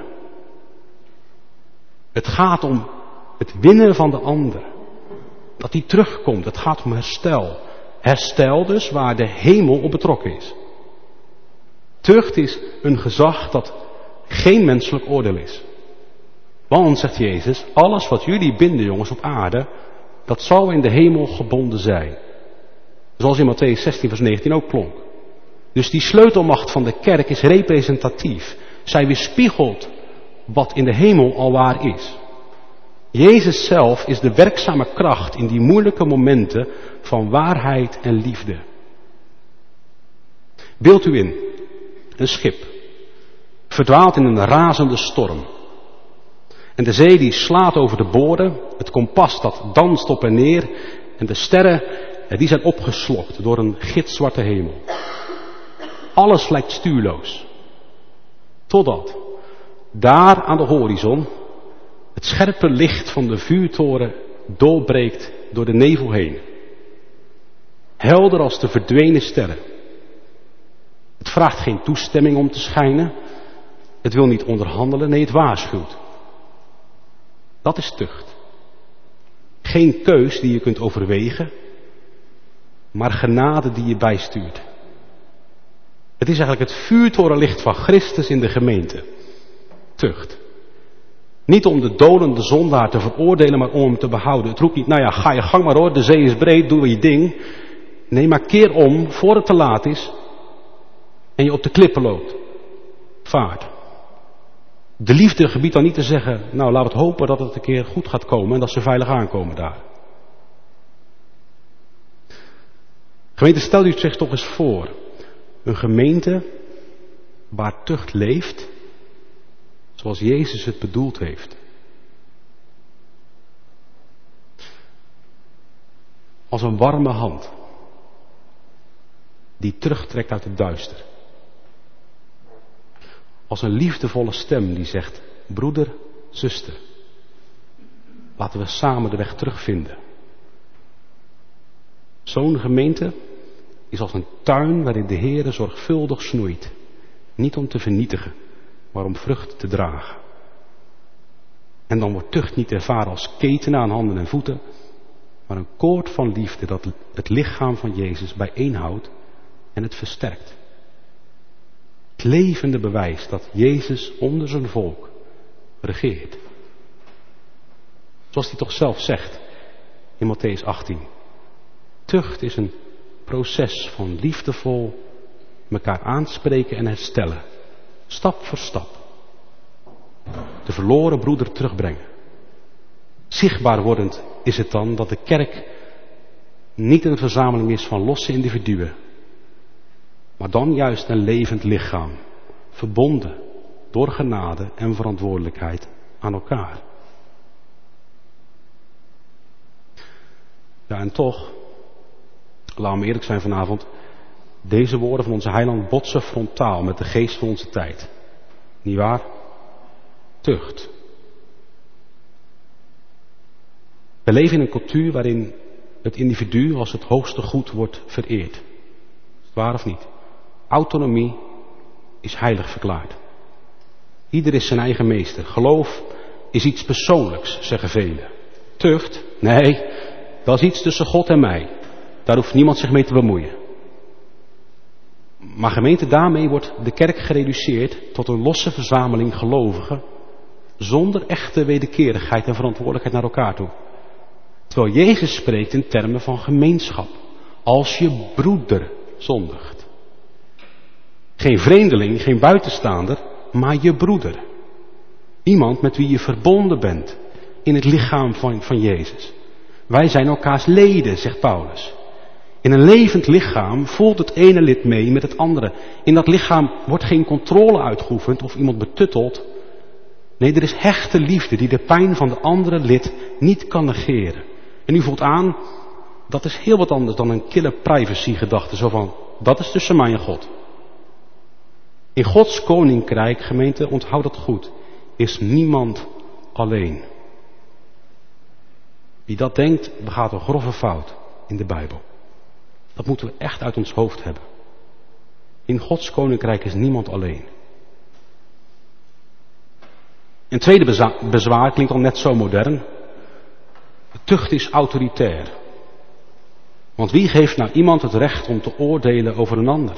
Het gaat om het winnen van de ander. Dat die terugkomt. Het gaat om herstel. Herstel dus waar de hemel op betrokken is. Tucht is een gezag dat geen menselijk oordeel is. Want, zegt Jezus, alles wat jullie binden, jongens, op aarde, dat zal in de hemel gebonden zijn. Zoals in Mattheüs zestien vers negentien ook klonk. Dus die sleutelmacht van de kerk is representatief. Zij weerspiegelt wat in de hemel al waar is. Jezus zelf is de werkzame kracht in die moeilijke momenten van waarheid en liefde. Beeld u in, een schip, verdwaalt in een razende storm. En de zee die slaat over de boorden, het kompas dat danst op en neer en de sterren die zijn opgeslokt door een gitzwarte hemel. Alles lijkt stuurloos. Totdat daar aan de horizon het scherpe licht van de vuurtoren doorbreekt door de nevel heen. Helder als de verdwenen sterren. Het vraagt geen toestemming om te schijnen. Het wil niet onderhandelen, nee, het waarschuwt. Dat is tucht. Geen keus die je kunt overwegen, maar genade die je bijstuurt. Het is eigenlijk het vuurtorenlicht van Christus in de gemeente. Tucht. Niet om de dolende zondaar te veroordelen, maar om hem te behouden. Het roept niet, nou ja, ga je gang maar hoor, de zee is breed, doe je ding. Nee, maar keer om, voor het te laat is, en je op de klippen loopt. Vaart. De liefde gebiedt dan niet te zeggen, nou laten we het hopen dat het een keer goed gaat komen en dat ze veilig aankomen daar. Gemeente, stel u zich toch eens voor. Een gemeente waar tucht leeft zoals Jezus het bedoeld heeft. Als een warme hand die terugtrekt uit het duister. Als een liefdevolle stem die zegt, broeder, zuster, laten we samen de weg terugvinden. Zo'n gemeente is als een tuin waarin de Heere zorgvuldig snoeit. Niet om te vernietigen, maar om vrucht te dragen. En dan wordt tucht niet ervaren als keten aan handen en voeten, maar een koord van liefde dat het lichaam van Jezus bijeenhoudt en het versterkt. Het levende bewijs dat Jezus onder zijn volk regeert. Zoals hij toch zelf zegt in Mattheüs achttien. Tucht is een proces van liefdevol elkaar aanspreken en herstellen. Stap voor stap. De verloren broeder terugbrengen. Zichtbaar wordend is het dan dat de kerk niet een verzameling is van losse individuen. Maar dan juist een levend lichaam. Verbonden door genade en verantwoordelijkheid aan elkaar. Ja, en toch, laten we eerlijk zijn vanavond, deze woorden van onze heiland botsen frontaal met de geest van onze tijd. Niet waar? Tucht. We leven in een cultuur waarin het individu als het hoogste goed wordt vereerd. Is het waar of niet? Autonomie is heilig verklaard. Ieder is zijn eigen meester. Geloof is iets persoonlijks, zeggen velen. Tucht? Nee, dat is iets tussen God en mij. Daar hoeft niemand zich mee te bemoeien. Maar gemeente, daarmee wordt de kerk gereduceerd tot een losse verzameling gelovigen, zonder echte wederkerigheid en verantwoordelijkheid naar elkaar toe. Terwijl Jezus spreekt in termen van gemeenschap. Als je broeder zondigt. Geen vreemdeling, geen buitenstaander, maar je broeder. Iemand met wie je verbonden bent in het lichaam van, van Jezus. Wij zijn elkaars leden, zegt Paulus. In een levend lichaam voelt het ene lid mee met het andere. In dat lichaam wordt geen controle uitgeoefend of iemand betuttelt. Nee, er is hechte liefde die de pijn van de andere lid niet kan negeren. En u voelt aan, dat is heel wat anders dan een kille privacy gedachte. Zo van, dat is tussen mij en God. In Gods koninkrijk, gemeente, onthoud dat goed, is niemand alleen. Wie dat denkt, begaat een grove fout in de Bijbel. Dat moeten we echt uit ons hoofd hebben. In Gods koninkrijk is niemand alleen. Een tweede beza- bezwaar klinkt al net zo modern. Tucht is autoritair. Want wie geeft nou iemand het recht om te oordelen over een ander?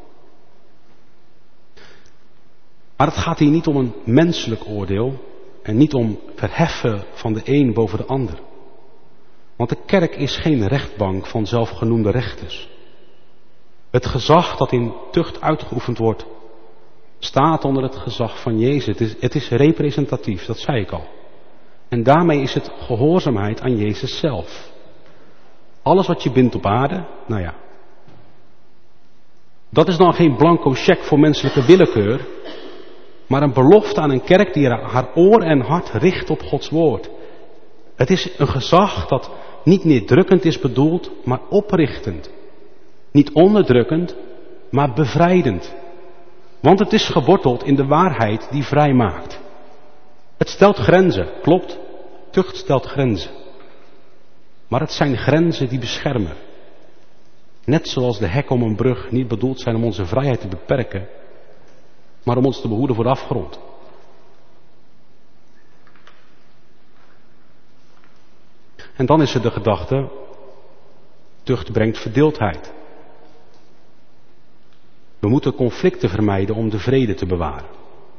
Maar het gaat hier niet om een menselijk oordeel en niet om verheffen van de een boven de ander. Want de kerk is geen rechtbank van zelfgenoemde rechters. Het gezag dat in tucht uitgeoefend wordt, staat onder het gezag van Jezus. Het is, het is representatief, dat zei ik al. En daarmee is het gehoorzaamheid aan Jezus zelf. Alles wat je bindt op aarde, nou ja. Dat is dan geen blanco cheque voor menselijke willekeur, maar een belofte aan een kerk die haar oor en hart richt op Gods woord. Het is een gezag dat niet neerdrukkend is bedoeld, maar oprichtend. Niet onderdrukkend, maar bevrijdend. Want het is geworteld in de waarheid die vrij maakt. Het stelt grenzen, klopt. Tucht stelt grenzen. Maar het zijn grenzen die beschermen. Net zoals de hekken om een brug niet bedoeld zijn om onze vrijheid te beperken, maar om ons te behoeden voor de afgrond. En dan is er de gedachte, tucht brengt verdeeldheid. We moeten conflicten vermijden om de vrede te bewaren.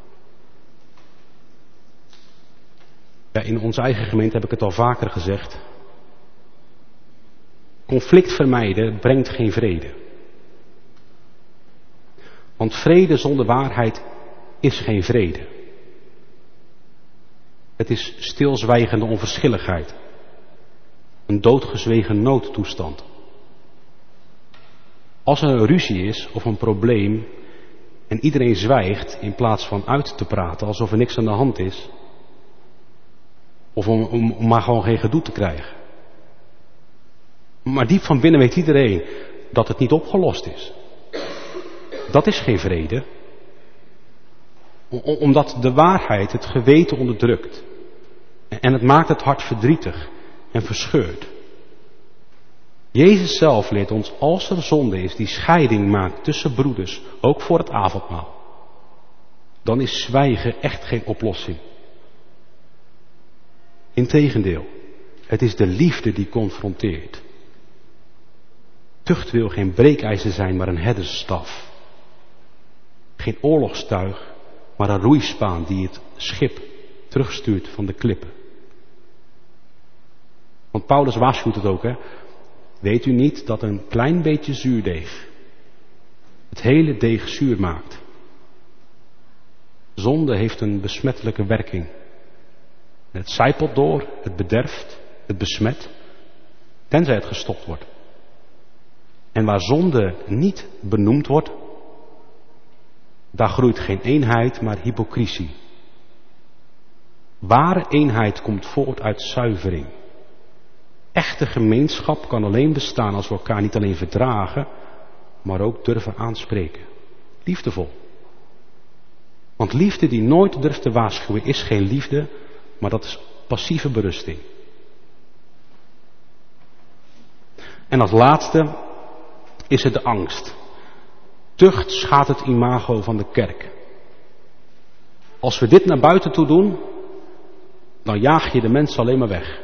Ja, in onze eigen gemeente heb ik het al vaker gezegd. Conflict vermijden brengt geen vrede. Want vrede zonder waarheid is geen vrede. Het is stilzwijgende onverschilligheid. Een doodgezwegen noodtoestand. Als er een ruzie is of een probleem en iedereen zwijgt in plaats van uit te praten alsof er niks aan de hand is, of om, om, om maar gewoon geen gedoe te krijgen. Maar diep van binnen weet iedereen dat het niet opgelost is. Dat is geen vrede. Omdat de waarheid het geweten onderdrukt. En het maakt het hart verdrietig en verscheurd. Jezus zelf leert ons, als er zonde is die scheiding maakt tussen broeders, ook voor het avondmaal, dan is zwijgen echt geen oplossing. Integendeel, het is de liefde die confronteert. Tucht wil geen breekijzer zijn, maar een herdersstaf. Geen oorlogstuig, maar een roeispaan die het schip terugstuurt van de klippen. Want Paulus waarschuwt het ook, hè. Weet u niet dat een klein beetje zuurdeeg het hele deeg zuur maakt? Zonde heeft een besmettelijke werking. Het sijpelt door, het bederft, het besmet, tenzij het gestopt wordt. En waar zonde niet benoemd wordt, daar groeit geen eenheid, maar hypocrisie. Ware eenheid komt voort uit zuivering. Echte gemeenschap kan alleen bestaan als we elkaar niet alleen verdragen, maar ook durven aanspreken. Liefdevol. Want liefde die nooit durft te waarschuwen is geen liefde, maar dat is passieve berusting. En als laatste is het de angst. Tucht schaadt het imago van de kerk. Als we dit naar buiten toe doen, dan jaag je de mensen alleen maar weg.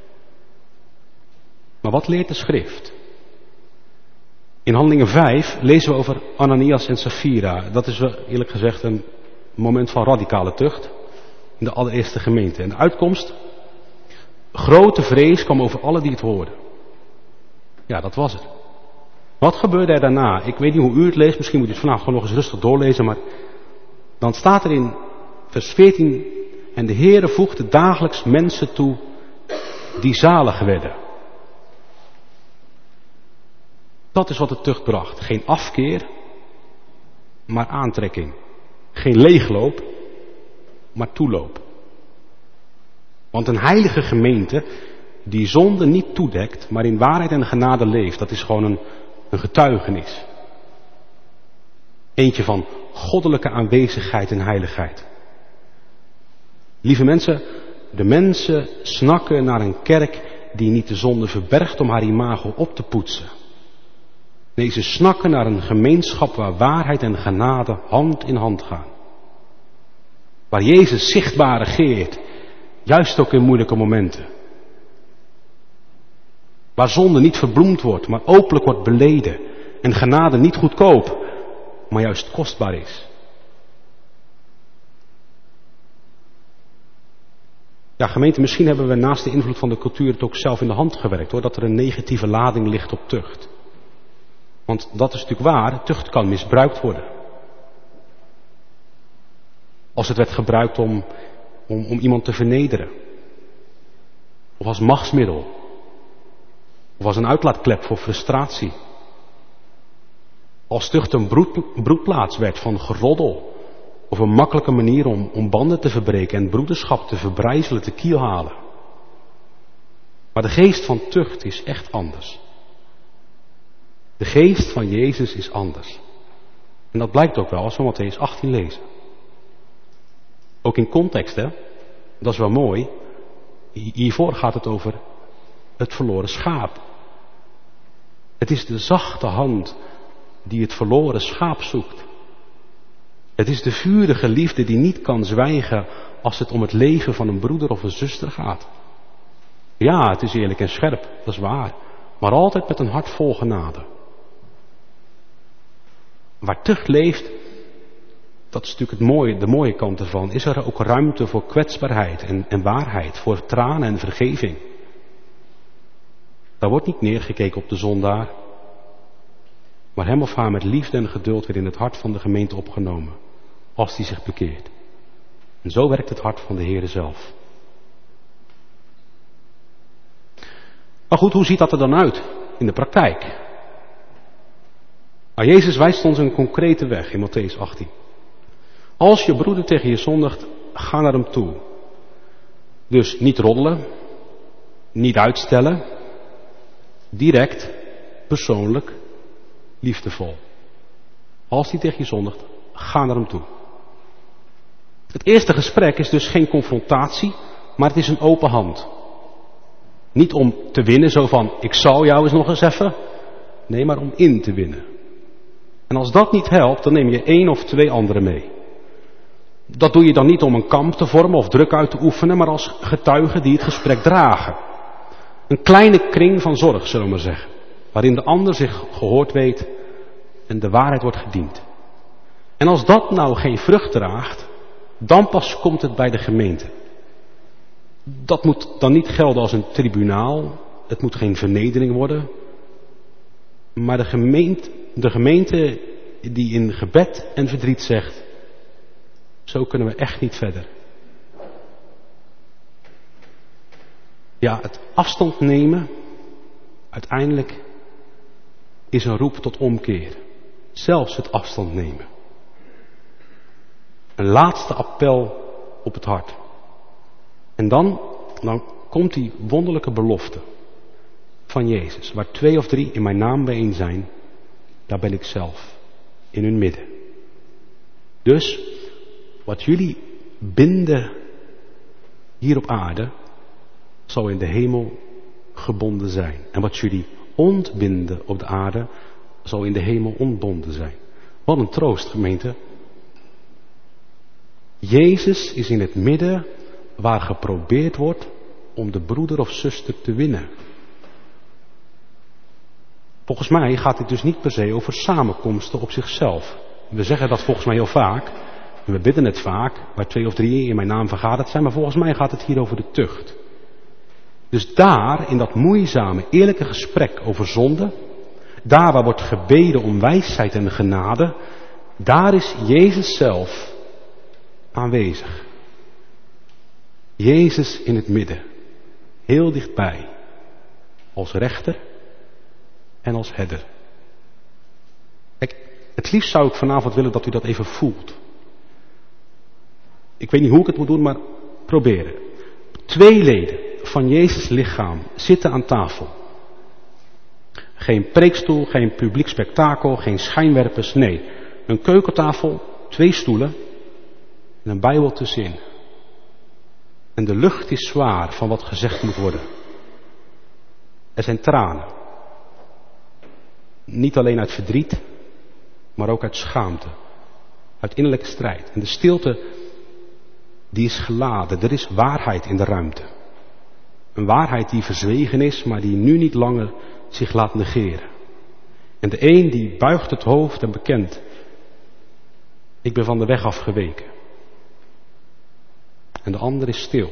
Maar wat leert de schrift? In Handelingen vijf lezen we over Ananias en Safira. Dat is wel eerlijk gezegd een moment van radicale tucht in de allereerste gemeente. En de uitkomst? Grote vrees kwam over alle die het hoorden. Ja, dat was het. Wat gebeurde er daarna? Ik weet niet hoe u het leest, misschien moet u het vanavond gewoon nog eens rustig doorlezen, maar dan staat er in vers veertien, en de Heere voegde dagelijks mensen toe die zalig werden. Dat is wat de tucht bracht. Geen afkeer, maar aantrekking. Geen leegloop, maar toeloop. Want een heilige gemeente die zonde niet toedekt, maar in waarheid en genade leeft, dat is gewoon een, een getuigenis. Eentje van goddelijke aanwezigheid en heiligheid. Lieve mensen, de mensen snakken naar een kerk die niet de zonde verbergt om haar imago op te poetsen. Nee, ze snakken naar een gemeenschap waar waarheid en genade hand in hand gaan. Waar Jezus zichtbaar regeert, juist ook in moeilijke momenten. Waar zonde niet verbloemd wordt, maar openlijk wordt beleden. En genade niet goedkoop, maar juist kostbaar is. Ja, gemeente, misschien hebben we naast de invloed van de cultuur het ook zelf in de hand gewerkt, hoor, dat er een negatieve lading ligt op tucht. Want dat is natuurlijk waar, tucht kan misbruikt worden. Als het werd gebruikt om, om, om iemand te vernederen. Of als machtsmiddel. Of als een uitlaatklep voor frustratie. Als tucht een broed, broedplaats werd van geroddel. Of een makkelijke manier om, om banden te verbreken en broederschap te verbrijzelen, te kielhalen. Maar de geest van tucht is echt anders. De geest van Jezus is anders. En dat blijkt ook wel als we Mattheüs achttien lezen. Ook in context, hè. Dat is wel mooi. Hiervoor gaat het over het verloren schaap. Het is de zachte hand die het verloren schaap zoekt. Het is de vurige liefde die niet kan zwijgen als het om het leven van een broeder of een zuster gaat. Ja, het is eerlijk en scherp, dat is waar. Maar altijd met een hart vol genade. Waar tucht leeft, dat is natuurlijk het mooie, de mooie kant ervan, is er ook ruimte voor kwetsbaarheid en, en waarheid, voor tranen en vergeving. Daar wordt niet neergekeken op de zondaar, maar hem of haar met liefde en geduld weer in het hart van de gemeente opgenomen, als die zich bekeert. En zo werkt het hart van de Heere zelf. Maar goed, hoe ziet dat er dan uit in de praktijk? Nou, Jezus wijst ons een concrete weg in Mattheüs achttien. Als je broeder tegen je zondigt, ga naar hem toe. Dus niet roddelen, niet uitstellen, direct, persoonlijk, liefdevol. Als hij tegen je zondigt, ga naar hem toe. Het eerste gesprek is dus geen confrontatie, maar het is een open hand. Niet om te winnen, zo van, ik zal jou eens nog eens even. Nee, maar om in te winnen. En als dat niet helpt, dan neem je één of twee anderen mee. Dat doe je dan niet om een kamp te vormen of druk uit te oefenen, maar als getuigen die het gesprek dragen. Een kleine kring van zorg, zullen we maar zeggen. Waarin de ander zich gehoord weet en de waarheid wordt gediend. En als dat nou geen vrucht draagt, dan pas komt het bij de gemeente. Dat moet dan niet gelden als een tribunaal. Het moet geen vernedering worden. Maar de gemeente, de gemeente die in gebed en verdriet zegt, zo kunnen we echt niet verder. Ja, het afstand nemen, uiteindelijk, is een roep tot omkeer. Zelfs het afstand nemen. Een laatste appel op het hart. En dan, dan komt die wonderlijke belofte van Jezus. Waar twee of drie in mijn naam bijeen zijn, daar ben ik zelf. In hun midden. Dus, wat jullie binden hier op aarde, zal in de hemel gebonden zijn. En wat jullie ontbinden op de aarde, zal in de hemel ontbonden zijn. Wat een troost, gemeente. Jezus is in het midden waar geprobeerd wordt om de broeder of zuster te winnen. Volgens mij gaat dit dus niet per se over samenkomsten op zichzelf. We zeggen dat volgens mij heel vaak. En we bidden het vaak, waar twee of drie in mijn naam vergaderd zijn. Maar volgens mij gaat het hier over de tucht. Dus daar, in dat moeizame, eerlijke gesprek over zonde. Daar waar wordt gebeden om wijsheid en genade. Daar is Jezus zelf aanwezig. Jezus in het midden. Heel dichtbij. Als rechter en als herder. Kijk, het liefst zou ik vanavond willen dat u dat even voelt. Ik weet niet hoe ik het moet doen, maar proberen. Twee leden van Jezus' lichaam zitten aan tafel. Geen preekstoel, geen publiek spektakel, geen schijnwerpers. Nee, een keukentafel, twee stoelen en een Bijbel tussenin. En de lucht is zwaar van wat gezegd moet worden. Er zijn tranen. Niet alleen uit verdriet, maar ook uit schaamte. Uit innerlijke strijd. En de stilte, die is geladen. Er is waarheid in de ruimte. Een waarheid die verzwegen is, maar die nu niet langer zich laat negeren. En de een die buigt het hoofd en bekent: ik ben van de weg afgeweken. En de ander is stil.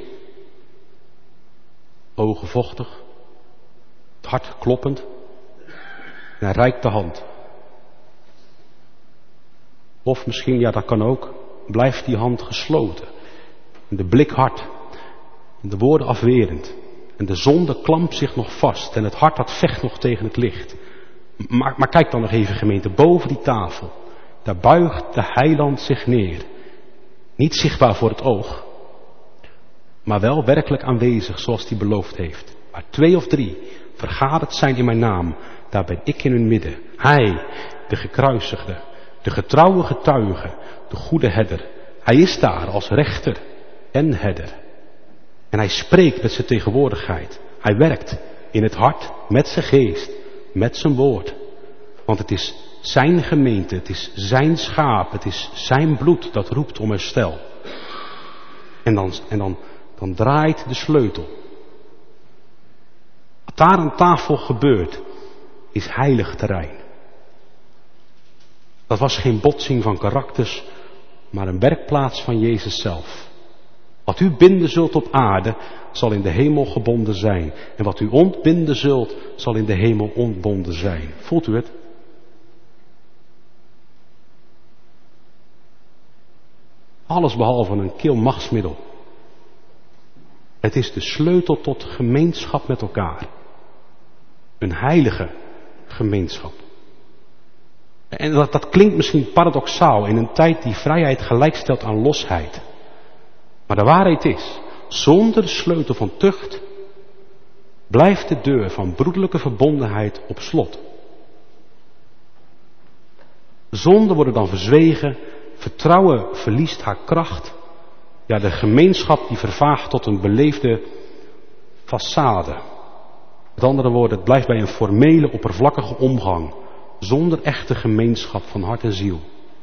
Ogen vochtig. Het hart kloppend. En hij reikt de hand. Of misschien, ja dat kan ook, blijft die hand gesloten. En de blik hard. En de woorden afwerend. En de zonde klampt zich nog vast. En het hart dat vecht nog tegen het licht. Maar, maar kijk dan nog even, gemeente, boven die tafel. Daar buigt de heiland zich neer. Niet zichtbaar voor het oog. Maar wel werkelijk aanwezig zoals hij beloofd heeft. Waar twee of drie vergaderd zijn in mijn naam, daar ben ik in hun midden. Hij, de gekruisigde, de getrouwe getuige, de goede herder. Hij is daar als rechter en herder. En hij spreekt met zijn tegenwoordigheid. Hij werkt in het hart met zijn geest, met zijn woord. Want het is zijn gemeente, het is zijn schaap, het is zijn bloed dat roept om herstel. En dan, en dan, dan draait de sleutel. Wat daar aan tafel gebeurt, is heilig terrein. Dat was geen botsing van karakters, maar een werkplaats van Jezus zelf. Wat u binden zult op aarde, zal in de hemel gebonden zijn. En wat u ontbinden zult, zal in de hemel ontbonden zijn. Voelt u het? Alles behalve een kil machtsmiddel. Het is de sleutel tot gemeenschap met elkaar. Een heilige gemeenschap. En dat, dat klinkt misschien paradoxaal in een tijd die vrijheid gelijkstelt aan losheid. Maar de waarheid is, zonder de sleutel van tucht blijft de deur van broederlijke verbondenheid op slot. Zonden worden dan verzwegen, vertrouwen verliest haar kracht. Ja, de gemeenschap die vervaagt tot een beleefde façade. Met andere woorden, het blijft bij een formele, oppervlakkige omgang, zonder echte gemeenschap van hart en ziel.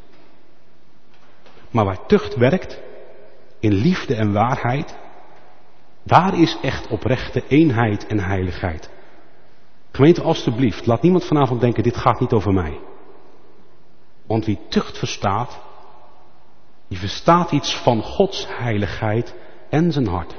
Maar waar tucht werkt, in liefde en waarheid, daar is echt oprechte eenheid en heiligheid. Gemeente, alstublieft, laat niemand vanavond denken, dit gaat niet over mij. Want wie tucht verstaat, die verstaat iets van Gods heiligheid en zijn hart.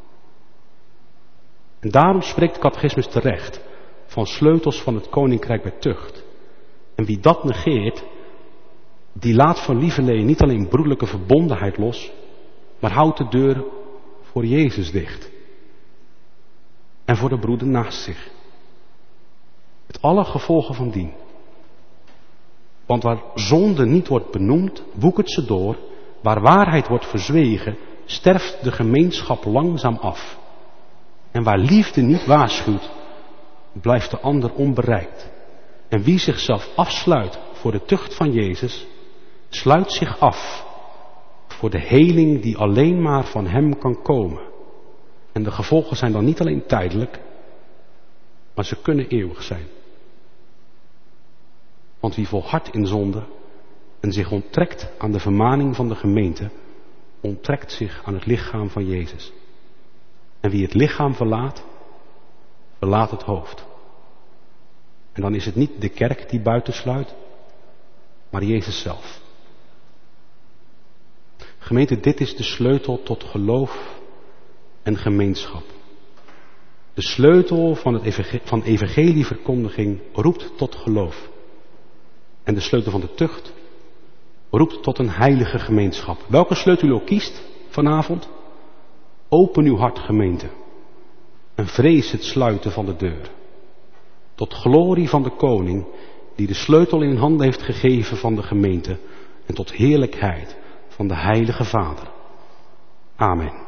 En daarom spreekt de catechismus terecht van sleutels van het koninkrijk bij tucht. En wie dat negeert, die laat van lieverlee niet alleen broederlijke verbondenheid los, maar houdt de deur voor Jezus dicht. En voor de broeder naast zich. Met alle gevolgen van dien. Want waar zonde niet wordt benoemd, woekert ze door. Waar waarheid wordt verzwegen, sterft de gemeenschap langzaam af. En waar liefde niet waarschuwt, blijft de ander onbereikt. En wie zichzelf afsluit voor de tucht van Jezus, sluit zich af voor de heling die alleen maar van hem kan komen. En de gevolgen zijn dan niet alleen tijdelijk, maar ze kunnen eeuwig zijn. Want wie volhardt in zonde en zich onttrekt aan de vermaning van de gemeente, onttrekt zich aan het lichaam van Jezus. En wie het lichaam verlaat, verlaat het hoofd. En dan is het niet de kerk die buitensluit, maar Jezus zelf. Gemeente, dit is de sleutel tot geloof en gemeenschap. De sleutel van, het evangelie, van evangelieverkondiging roept tot geloof. En de sleutel van de tucht roept tot een heilige gemeenschap. Welke sleutel u ook kiest vanavond, open uw hart, gemeente. En vrees het sluiten van de deur. Tot glorie van de koning die de sleutel in handen heeft gegeven van de gemeente. En tot heerlijkheid van de heilige Vader. Amen.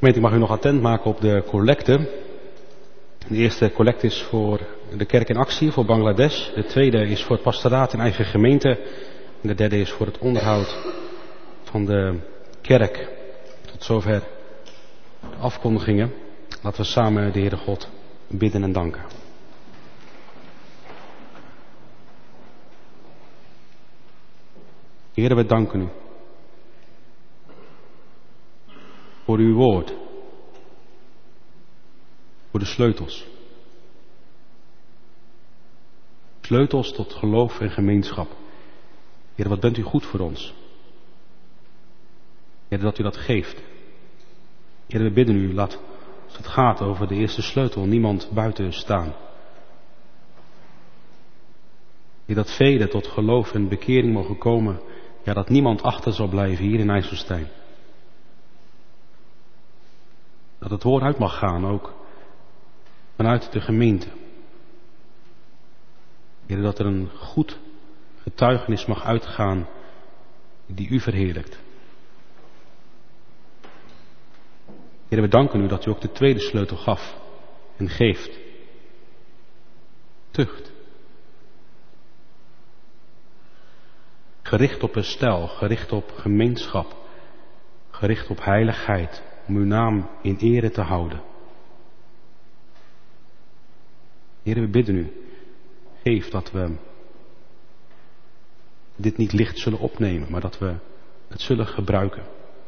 Gemeente, ik mag u nog attent maken op de collecte. De eerste collecte is voor de kerk in actie, voor Bangladesh. De tweede is voor het pastoraat in eigen gemeente. En de derde is voor het onderhoud van de kerk. Tot zover de afkondigingen. Laten we samen de Heere God bidden en danken. Heere, we danken u voor uw woord, voor de sleutels. Sleutels tot geloof en gemeenschap. Heere, wat bent u goed voor ons. Heere, dat u dat geeft. Heere, we bidden u, laat als het gaat over de eerste sleutel niemand buiten staan. Heer, dat velen tot geloof en bekering mogen komen. Ja, dat niemand achter zal blijven hier in IJsselstein. Dat het woord uit mag gaan, ook vanuit de gemeente. Heer, dat er een goed getuigenis mag uitgaan die u verheerlijkt. Heer, we danken u dat u ook de tweede sleutel gaf en geeft. Tucht. Gericht op herstel, gericht op gemeenschap, gericht op heiligheid, om uw naam in ere te houden. Heer, we bidden u, geef dat we dit niet licht zullen opnemen, maar dat we het zullen gebruiken.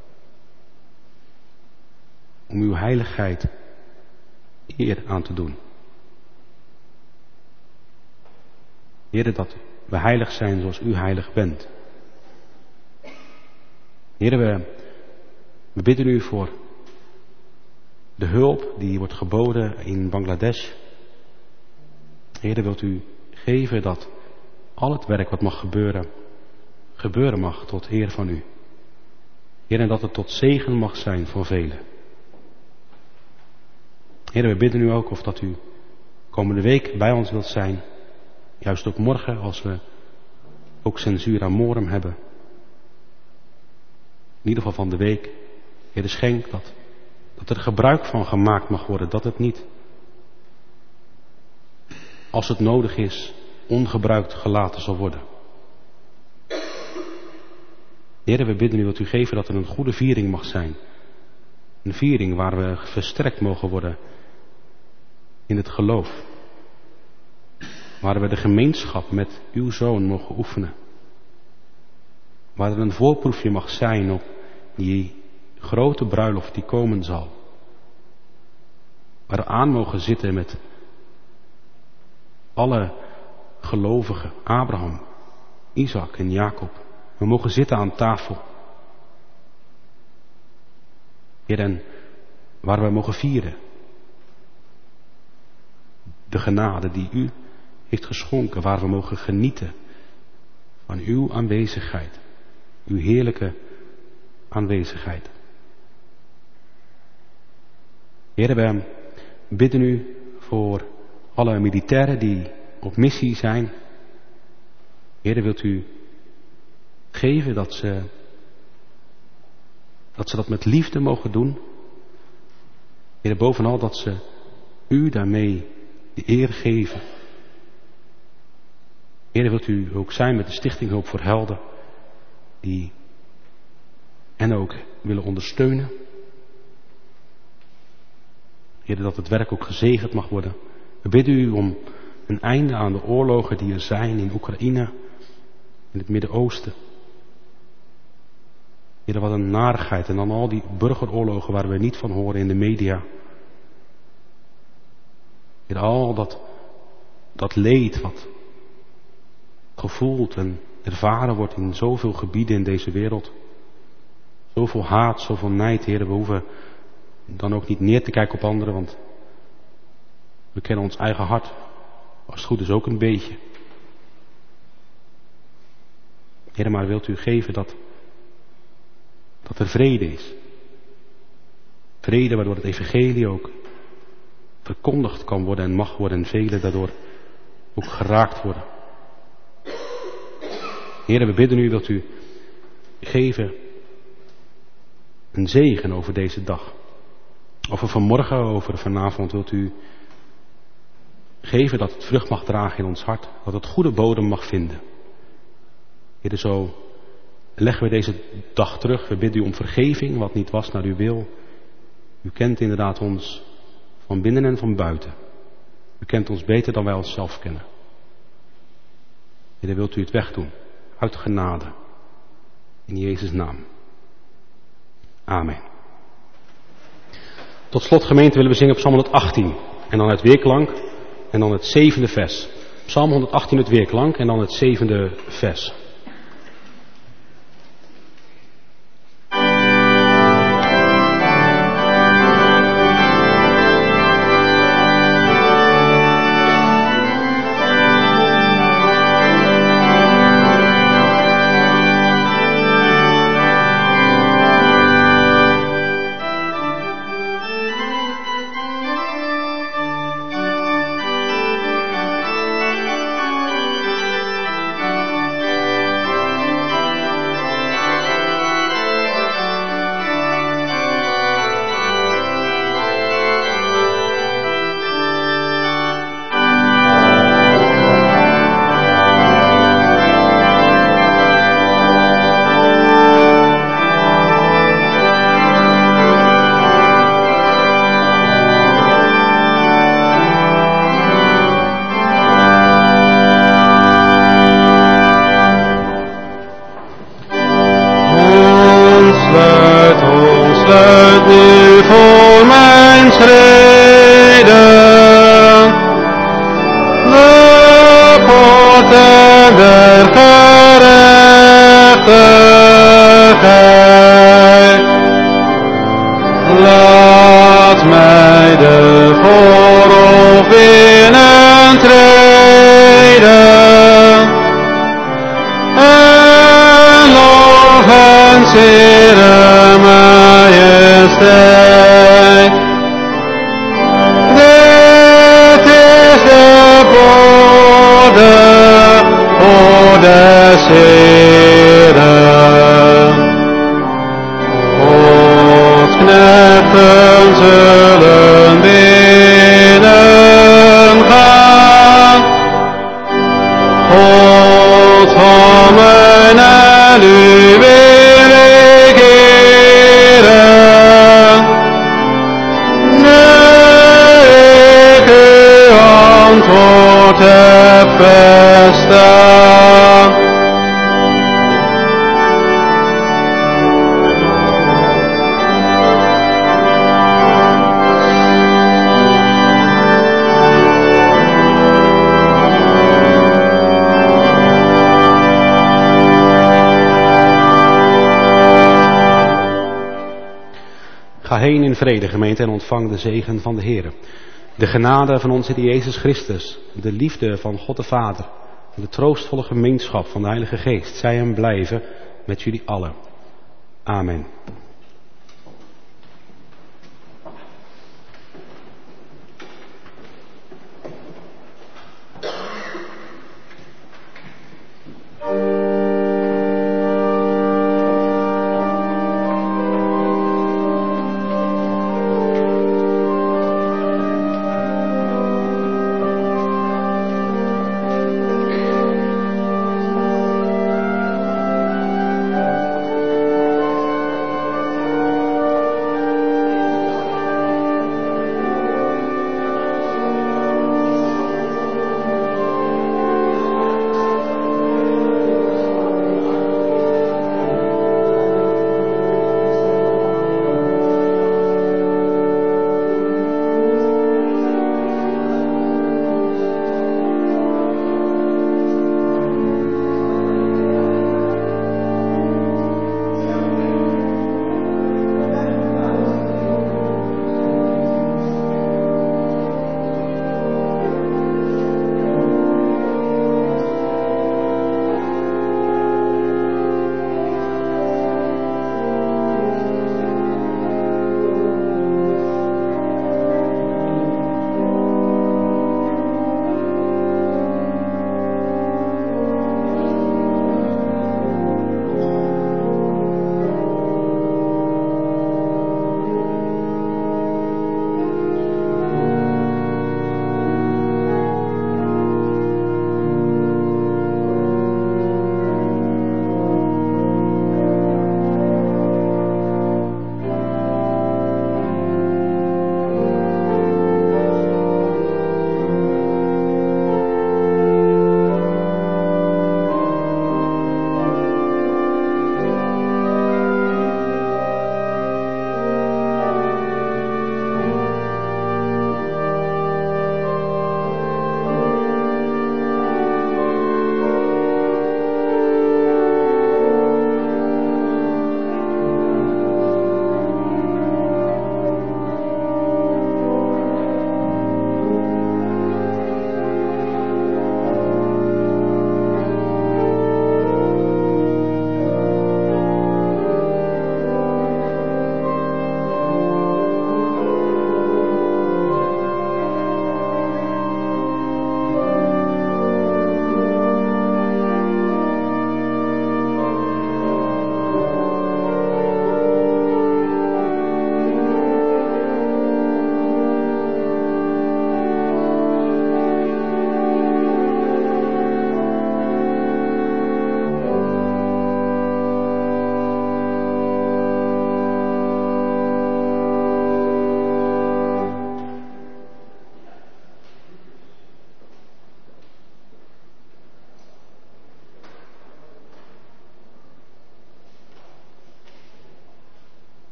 Om uw heiligheid eer aan te doen. Heer, dat we heilig zijn zoals u heilig bent. Heer, we, we bidden u voor de hulp die wordt geboden in Bangladesh. Heer, wilt u geven dat al het werk wat mag gebeuren, gebeuren mag tot eer van u. Heer, en dat het tot zegen mag zijn voor velen. Heer, we bidden u ook of dat u komende week bij ons wilt zijn. Juist ook morgen als we ook censura morum hebben. In ieder geval van de week. Heer, schenk dat, dat er gebruik van gemaakt mag worden. Dat het niet, als het nodig is, ongebruikt gelaten zal worden. Heer, we bidden u dat u geven dat er een goede viering mag zijn. Een viering waar we versterkt mogen worden in het geloof. Waar we de gemeenschap met uw Zoon mogen oefenen. Waar er een voorproefje mag zijn op die grote bruiloft die komen zal. Waar we aan mogen zitten met alle gelovigen, Abraham, Isaac en Jacob. We mogen zitten aan tafel. Heer, en waar we mogen vieren. De genade die u heeft geschonken, waar we mogen genieten van uw aanwezigheid. Uw heerlijke aanwezigheid. Heer, we bidden u voor alle militairen die op missie zijn. Heer, wilt u geven dat ze, dat ze dat met liefde mogen doen. Heer, bovenal dat ze u daarmee de eer geven. Heer, wilt u ook zijn met de Stichting Hulp voor Helden, die hen ook willen ondersteunen. Heer, dat het werk ook gezegend mag worden. We bidden u om een einde aan de oorlogen die er zijn in Oekraïne, in het Midden-Oosten. Heer, wat een narigheid. En dan al die burgeroorlogen waar we niet van horen in de media. Heer, al dat, dat leed wat gevoeld en ervaren wordt in zoveel gebieden in deze wereld. Zoveel haat, zoveel nijd, Heer, we hoeven dan ook niet neer te kijken op anderen, want we kennen ons eigen hart, als het goed is ook een beetje. Heer, maar wilt u geven dat, dat er vrede is. Vrede waardoor het evangelie ook verkondigd kan worden en mag worden en velen daardoor ook geraakt worden. Heer, we bidden u dat u geven een zegen over deze dag. Over vanmorgen, over vanavond wilt u geven dat het vrucht mag dragen in ons hart. Dat het goede bodem mag vinden. Heer, zo leggen we deze dag terug. We bidden u om vergeving, wat niet was naar uw wil. U kent inderdaad ons van binnen en van buiten. U kent ons beter dan wij onszelf kennen. Heer, wilt u het wegdoen. Uit genade. In Jezus' naam. Amen. Tot slot, gemeente, willen we zingen Psalm honderdachttien. En dan het weerklank. En dan het zevende vers. Psalm honderdachttien het weerklank. En dan het zevende vers. Ga heen in vrede, gemeente, en ontvang de zegen van de Heer. De genade van onze Heer Jezus Christus, de liefde van God de Vader en de troostvolle gemeenschap van de Heilige Geest, zij en blijven met jullie allen. Amen.